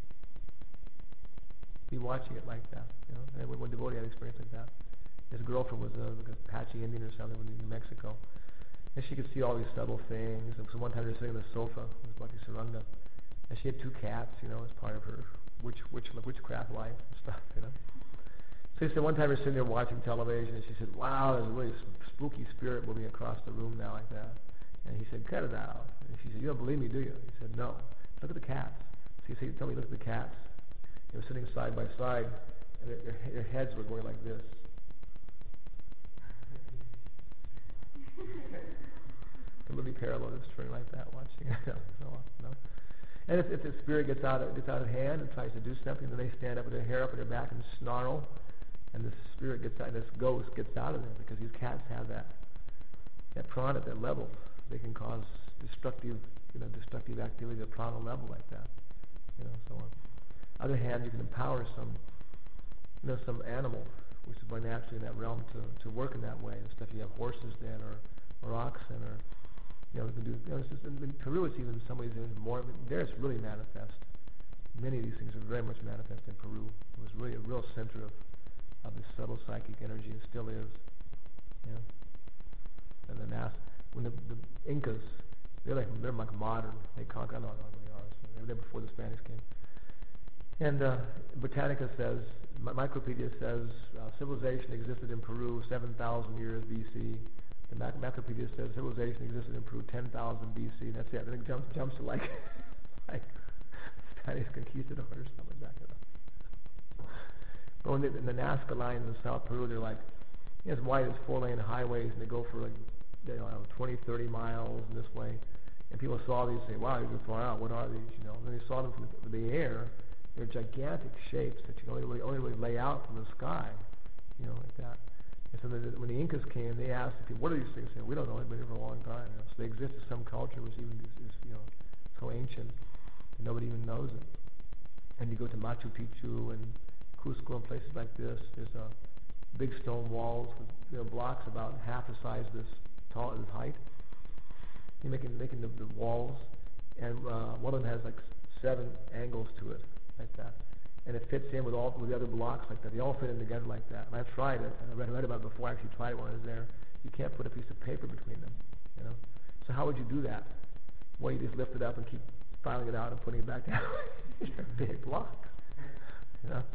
[SPEAKER 1] be watching it like that. You know, and one devotee had experience like that. His girlfriend was a, like a Apache Indian or something in New Mexico, and she could see all these subtle things. And so one time they were sitting on the sofa with Bhakti Saranga, and she had two cats, you know, as part of her witch, witch, witchcraft life and stuff, you know. So he said one time we were sitting there watching television, and she said, "Wow, there's a really spooky spirit moving across the room now like that." And he said, "Cut it out." And she said, "You don't believe me, do you?" He said, "No. Look at the cats." So he said, "Tell me, look at the cats." They were sitting side by side, and their, their, their heads were going like this. Completely parallel, just turning like that, watching it. So on, you know? And if, if the spirit gets out of gets out of hand and tries to do something, then they stand up with their hair up on their back and snarl, and the spirit gets out, this ghost gets out of there, because these cats have that that prana at that level. They can cause destructive, you know, destructive activity at prana level like that, you know, so on. On the other hand, you can empower some, you know, some animal, which is more naturally in that realm to, to work in that way. And stuff, you have horses then, or or oxen, or you know, you can do. You know, it's just, in, in Peru, it's even in some ways even more. There, it's really manifest. Many of these things are very much manifest in Peru. It was really a real center of of this subtle psychic energy, and still is. Yeah. And the Nas, when the, the Incas, they're like they're like modern. They conquer. I don't know what they are. So they were there before the Spanish came. And uh, Britannica says, Mi- Micropedia says, uh, civilization existed in Peru seven thousand years B C. The Mac- Macropedia says civilization existed in Peru ten thousand B C. That's it. Then it jumps jumps to like like Spanish conquistadors or something like that. But when they, in the Nazca lines in South Peru, they're like, you know, as wide as four-lane highways, and they go for like, you know, twenty, thirty miles in this way. And people saw these and say, wow, these are far out. What are these? You know, and then they saw them from the, from the air. They're gigantic shapes that you can only really, only really lay out from the sky, you know, like that. And so the, when the Incas came, they asked the people, what are these things? They said, we don't know. They've been here for a long time. You know? So they exist as some culture which even is, is, you know, so ancient that nobody even knows it. And you go to Machu Picchu and Cusco and places like this. There's a big stone walls with, you know, blocks about half the size of this tall, this height. You're making making the, the walls, and uh, one of them has like seven angles to it, like that, and it fits in with all with the other blocks like that. They all fit in together like that. And I've tried it, and I read, read about it before. I actually tried it when I was there. You can't put a piece of paper between them, you know. So how would you do that? Well, you just lift it up and keep filing it out and putting it back down. Big blocks, you know.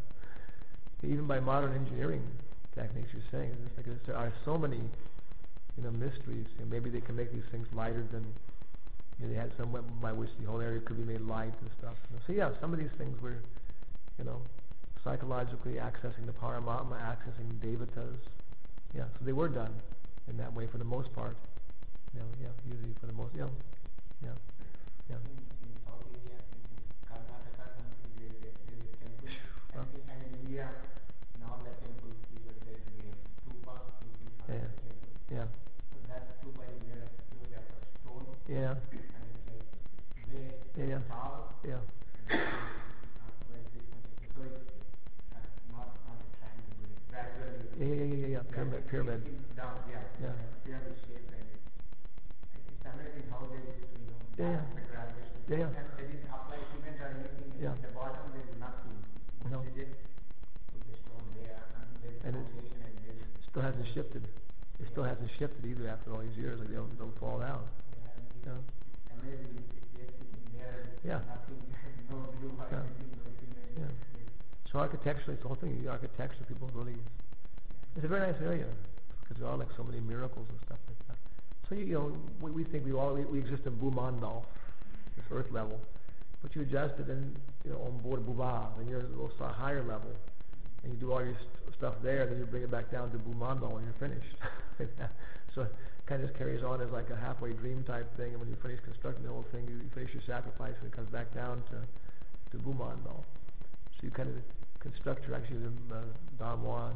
[SPEAKER 1] Even by modern engineering techniques, you're saying it's like there are so many, you know, mysteries. You know, maybe they can make these things lighter than, you know, they had some way by which the whole area could be made light and stuff. You know. So yeah, some of these things were, you know, psychologically accessing the Paramatma, accessing devatas. Yeah, so they were done in that way for the most part. You know, yeah, usually for the most, yeah, yeah, yeah.
[SPEAKER 3] In, in South India, in Karnataka, something there is a, there is a temple,
[SPEAKER 1] Huh.
[SPEAKER 3] and, in- and in India, in all the temples, there is a stupa which is on
[SPEAKER 1] Yeah.
[SPEAKER 3] the temple.
[SPEAKER 1] Yeah,
[SPEAKER 3] So that stupa is made of purely of a stone,
[SPEAKER 1] yeah,
[SPEAKER 3] and it's like way
[SPEAKER 1] yeah,
[SPEAKER 3] tall,
[SPEAKER 1] yeah,
[SPEAKER 3] and it occupies this much. So it's uh, not not a triangle, but it's gradually.
[SPEAKER 1] yeah, yeah, yeah, yeah, yeah. Pyramid,
[SPEAKER 3] it's-
[SPEAKER 1] pyramid.
[SPEAKER 3] it's down, yeah,
[SPEAKER 1] Yeah.
[SPEAKER 3] it's a pyramid shape, and it's, it's amazing how they used to, you know,
[SPEAKER 1] Yeah,
[SPEAKER 3] balance the gravitational
[SPEAKER 1] yeah,
[SPEAKER 3] force.
[SPEAKER 1] yeah.
[SPEAKER 3] And they didn't apply cement or anything.
[SPEAKER 1] Yeah.
[SPEAKER 3] At the bottom there is nothing.
[SPEAKER 1] No.
[SPEAKER 3] They just put the stone there, and there is
[SPEAKER 1] And it's-
[SPEAKER 3] foundation, and then
[SPEAKER 1] It still hasn't shifted. It still
[SPEAKER 3] Yeah.
[SPEAKER 1] hasn't shifted either after all these years. Like they'll, they'll fall down.
[SPEAKER 3] yeah, and it's,
[SPEAKER 1] Yeah.
[SPEAKER 3] it's amazing. It's just sitting there,
[SPEAKER 1] Yeah.
[SPEAKER 3] nothing, no glue or
[SPEAKER 1] Yeah.
[SPEAKER 3] anything, no cement.
[SPEAKER 1] Yeah.
[SPEAKER 3] It's-
[SPEAKER 1] So architecturally, it's the whole thing. The architecture, people really, it's a very nice area because there are like so many miracles and stuff like that. So you, you know, we, we think we all we, we exist in Bhumandal, this earth level, but you adjust it and you know on board Bhuva, and you're also a higher level, and you do all your st- stuff there, and then you bring it back down to Bhumandal when you're finished. So it kind of just carries on as like a halfway dream type thing, and when you finish constructing the whole thing, you, you finish your sacrifice, and it comes back down to to Bhumandal. So you kind of construct your actually uh, Don Juan,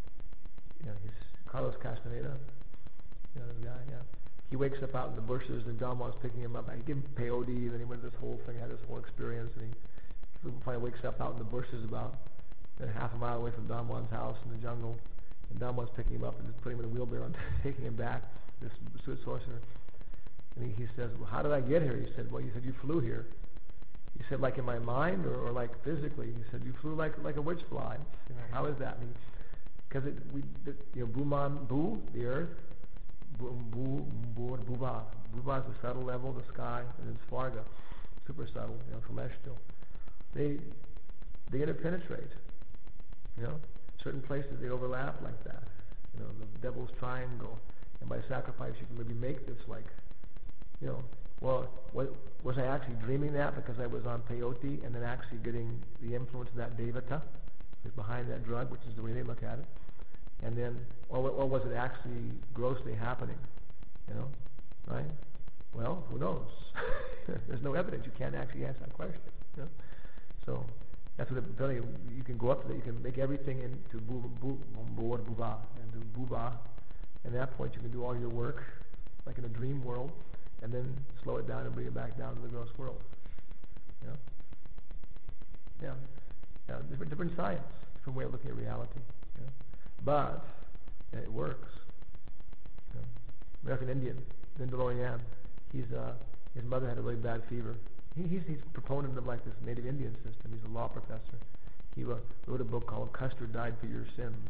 [SPEAKER 1] you know, he's Carlos Castaneda, you know, the guy, yeah. He wakes up out in the bushes, and Don Juan's picking him up. I give him peyote, and then he went this whole thing, had this whole experience, and he probably wakes up out in the bushes about you know, half a mile away from Don Juan's house in the jungle, and Don Juan's picking him up and just putting him in a wheelbarrow and taking him back, this suit sorcerer. And he, he says, well, how did I get here? He said, well, you said you flew here. He said, like in my mind or, or like physically? He said, you flew like like a witch fly. You know, how is that? Because it, we, the, you know, Buman, Bu, the earth, Bu, Bu, Bu, Buva. Buva is the subtle level, the sky, and then Svarga, super subtle, you know, celestial. They they interpenetrate. You know, certain places they overlap like that. You know, the devil's triangle, and by sacrifice you can maybe make this like, you know. Well, was, was I actually dreaming that because I was on peyote and then actually getting the influence of that devata is behind that drug, which is the way they look at it. And then, or, or was it actually grossly happening? You know, right? Well, who knows? There's no evidence. You can't actually ask that question. You know? So that's what I'm telling you. You can go up to that. You can make everything into bu bu bu buva and do buva. And at that point, you can do all your work like in a dream world, and then slow it down and bring it back down to the gross world. You know? Yeah. Yeah. Different, different science, different way of looking at reality. You know? But yeah, it works. You know? American Indian, Vindalorian. He's uh, his mother had a really bad fever. He, he's he's a proponent of like this native Indian system. He's a law professor. He uh, wrote a book called "Custer Died for Your Sins."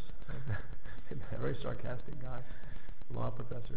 [SPEAKER 1] A very sarcastic guy, law professor.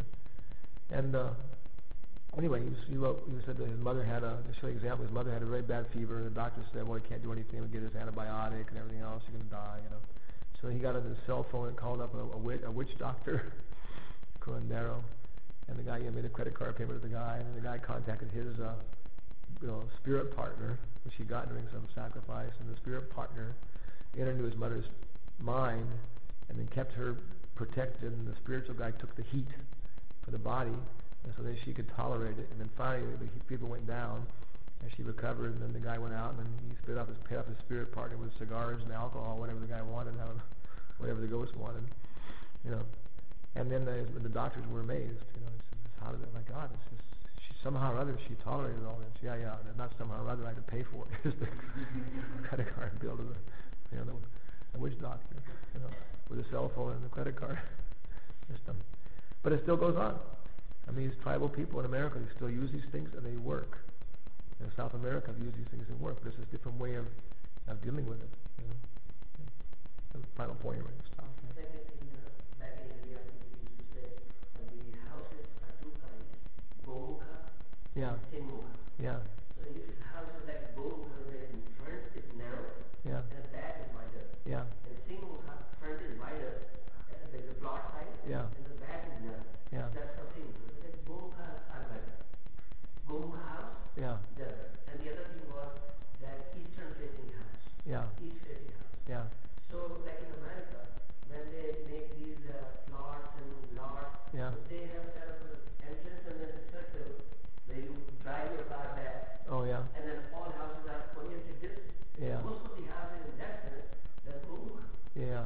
[SPEAKER 1] And uh, anyway, he, was, he wrote. He said that his mother had a. To show you an example, his mother had a very bad fever, and the doctor said, "Well, he can't do anything. We'll get his antibiotic and everything else. You're gonna die," you know. So he got on his cell phone and called up a, a, witch, a witch doctor, curandero. And the guy, you know, made a credit card payment to the guy, and the guy contacted his, uh, you know, spirit partner, which he got during some sacrifice, and the spirit partner entered into his mother's mind, and then kept her protected, and the spiritual guy took the heat for the body, and so then she could tolerate it, and then finally the heat fever went down, and she recovered, and then the guy went out, and then he paid off his, paid off his spirit partner with cigars and alcohol, whatever the guy wanted, whatever the ghost wanted, you know. And then the, the doctors were amazed, you know. He says, "How did it? My God, it's just she somehow or other she tolerated all this." Yeah, yeah. Not somehow or other I had to pay for it. Just the credit card bill to the, you know, the, the witch doctor, you know, with a cell phone and the credit card system. But it still goes on. I mean, these tribal people in America, they still use these things and they work. In South America, they use these things and work. But it's a different way of, of dealing with it. You know? Yeah. That's the final point here. Stop. Yeah.
[SPEAKER 7] Back in India, we used to say uh, the houses are two kinds, Gomukha
[SPEAKER 1] Yeah.
[SPEAKER 7] and Singmukha.
[SPEAKER 1] Yeah.
[SPEAKER 7] So if the house is like Gomukha, where in front is narrow
[SPEAKER 1] Yeah.
[SPEAKER 7] and the back is wider,
[SPEAKER 1] Yeah.
[SPEAKER 7] and Singmukha, front is wider, uh, there is a plot side,
[SPEAKER 1] Yeah.
[SPEAKER 7] and the back is narrow.
[SPEAKER 1] Yeah.
[SPEAKER 7] That's for Singmukha. But then Gomukha are better. Gomukha house,
[SPEAKER 1] Yeah.
[SPEAKER 7] they're better. And the other thing was that eastern facing house,
[SPEAKER 1] Yeah.
[SPEAKER 7] east facing house.
[SPEAKER 1] Yeah.
[SPEAKER 7] So like in America, when they make these uh, plots and lots,
[SPEAKER 1] Yeah.
[SPEAKER 7] so they have kind of an entrance and then a circle where you drive your car back,
[SPEAKER 1] Oh yeah.
[SPEAKER 7] and then all houses are oriented this way.
[SPEAKER 1] Yeah.
[SPEAKER 7] Most of the houses in that sense, they're Gomukha.
[SPEAKER 1] Yeah.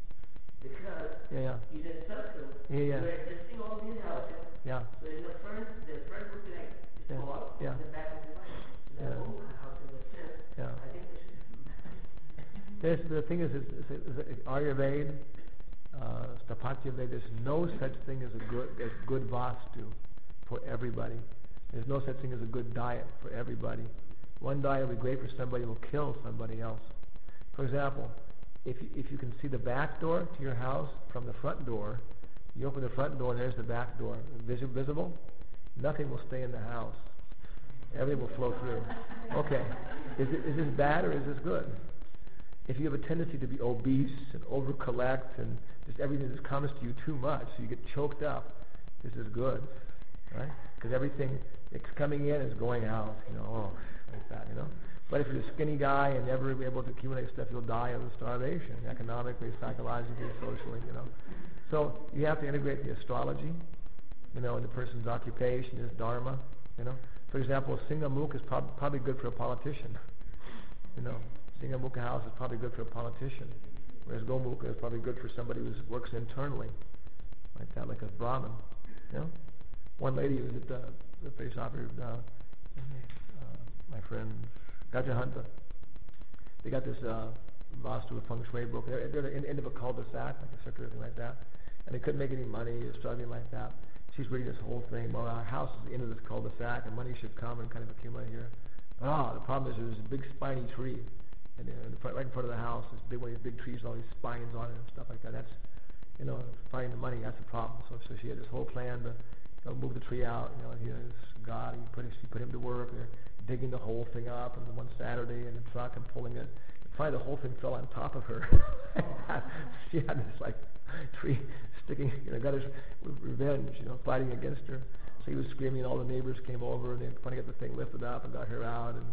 [SPEAKER 7] Because
[SPEAKER 1] Yeah. Yeah.
[SPEAKER 7] in a circle,
[SPEAKER 1] Yeah, yeah.
[SPEAKER 7] you're adjusting all these houses.
[SPEAKER 1] Yeah.
[SPEAKER 7] So in the front, the front would be like
[SPEAKER 1] Yeah.
[SPEAKER 7] small,
[SPEAKER 1] Yeah.
[SPEAKER 7] and the back would be wide. So they're
[SPEAKER 1] Yeah.
[SPEAKER 7] Gomukha house in that sense.
[SPEAKER 1] Yeah.
[SPEAKER 7] I think they should
[SPEAKER 1] This, the thing is, is, is, is Ayurveda, uh, Stapatya Veda, there's no such thing as a good as good vastu for everybody. There's no such thing as a good diet for everybody. One diet will be great for somebody, will kill somebody else. For example, if you, if you can see the back door to your house from the front door, you open the front door and there's the back door, Visi- visible, nothing will stay in the house. Everything will flow through. Okay, is, it, is this bad or is this good? If you have a tendency to be obese and over-collect and just everything just comes to you too much, so you get choked up, this is good, right? Because everything that's coming in is going out, you know, oh, like that, you know. But if you're a skinny guy and never be able to accumulate stuff, you'll die of starvation, economically, psychologically, socially, you know. So you have to integrate the astrology, you know, and the person's occupation, his dharma, you know. For example, Singamukha is prob- probably good for a politician, you know. Singamukha house is probably good for a politician, whereas Gomukha is probably good for somebody who works internally, like that, like a Brahmin. You know, one lady was at the, the face opera, uh, uh, my friend Gajahanta. They got this uh, Vastu Feng Shui book. They're, they're at the end of a cul-de-sac, like a circular thing like that, and they couldn't make any money. They're struggling like that. She's reading this whole thing. Well, our house is the end of this cul-de-sac, and money should come and kind of accumulate here. But ah, oh, the problem is there's a big spiny tree. And in the front, right in front of the house, this big one of these big trees, all these spines on it and stuff like that. That's, you know, finding the money. That's the problem. So, so she had this whole plan to, to move the tree out. You know, he was God. He put she put him to work. They're digging the whole thing up. And one Saturday in the truck and pulling it. And finally, the whole thing fell on top of her. She had this like tree sticking. You know, got his revenge. You know, fighting against her. So he was screaming. And all the neighbors came over and they finally got the thing lifted up and got her out. And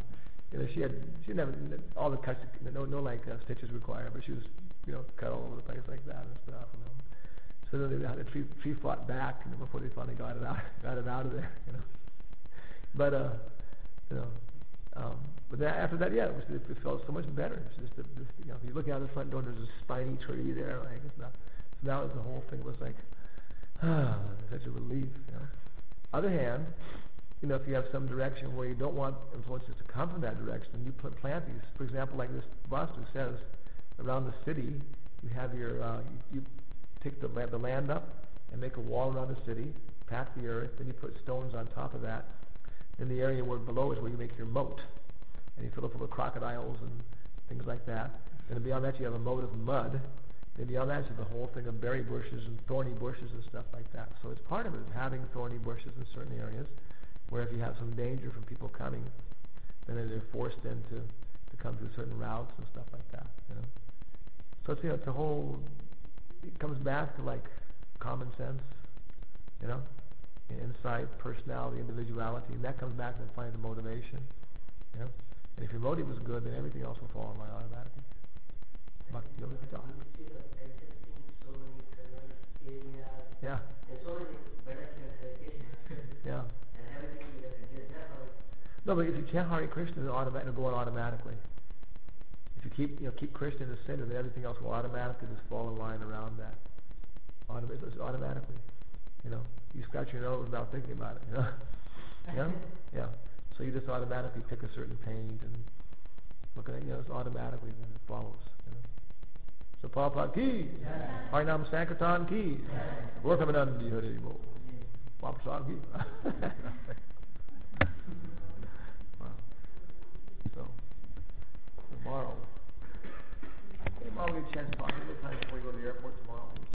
[SPEAKER 1] you know, she had she didn't have all the cuts, no no like uh, stitches required, but she was, you know, cut all over the place like that and stuff. You know. So then they had a tree tree fought back, you know, before they finally got it out got it out of there, you know. But uh, you know, um, but then after that, yeah, it, was, it felt so much better. It's just a, this, you know, if you look out the front door, there's a spiny tree there, like it's not. So now the whole thing was like, ah, such a relief, you know. Other hand, you know, if you have some direction where you don't want influences to come from that direction, then you put plant these. For example, like this Vastu says, around the city, you have your, uh, you, you take the land, the land up and make a wall around the city, pack the earth, then you put stones on top of that. Then the area where below is where you make your moat, and you fill it full of crocodiles and things like that. And beyond that, you have a moat of mud. And beyond that, you have the whole thing of berry bushes and thorny bushes and stuff like that. So it's part of it, is having thorny bushes in certain areas, where if you have some danger from people coming, then they're forced into to come through certain routes and stuff like that. You know. So it's, you know, it's a whole. It comes back to like common sense, you know, insight, personality, individuality, and that comes back to finding the motivation. You know, and if your motive is good, then everything else will fall in line automatically. Bhakti Yoga Vidya.
[SPEAKER 7] So many colors, areas,
[SPEAKER 1] Yeah.
[SPEAKER 7] and so many directions,
[SPEAKER 1] Yeah.
[SPEAKER 7] and everything you have to do. That's how it
[SPEAKER 1] No, but if you chant Hare Krishna, it'll, automa- it'll go on automatically. If you keep, you know, keep Krishna in the center, then everything else will automatically just fall in line around that. Autom- it's automatically, you know. You scratch your nose without thinking about it, you know. Yeah, yeah. So you just automatically pick a certain paint and look at it, you know, it's automatically then it follows, you know. So Prabhupada ki, Harinam Sankirtan ki, Gorkamanandi Hari Bo, Prabhupada ki. Wow. So tomorrow, tomorrow we have a chance to talk a little time before we go to the airport tomorrow.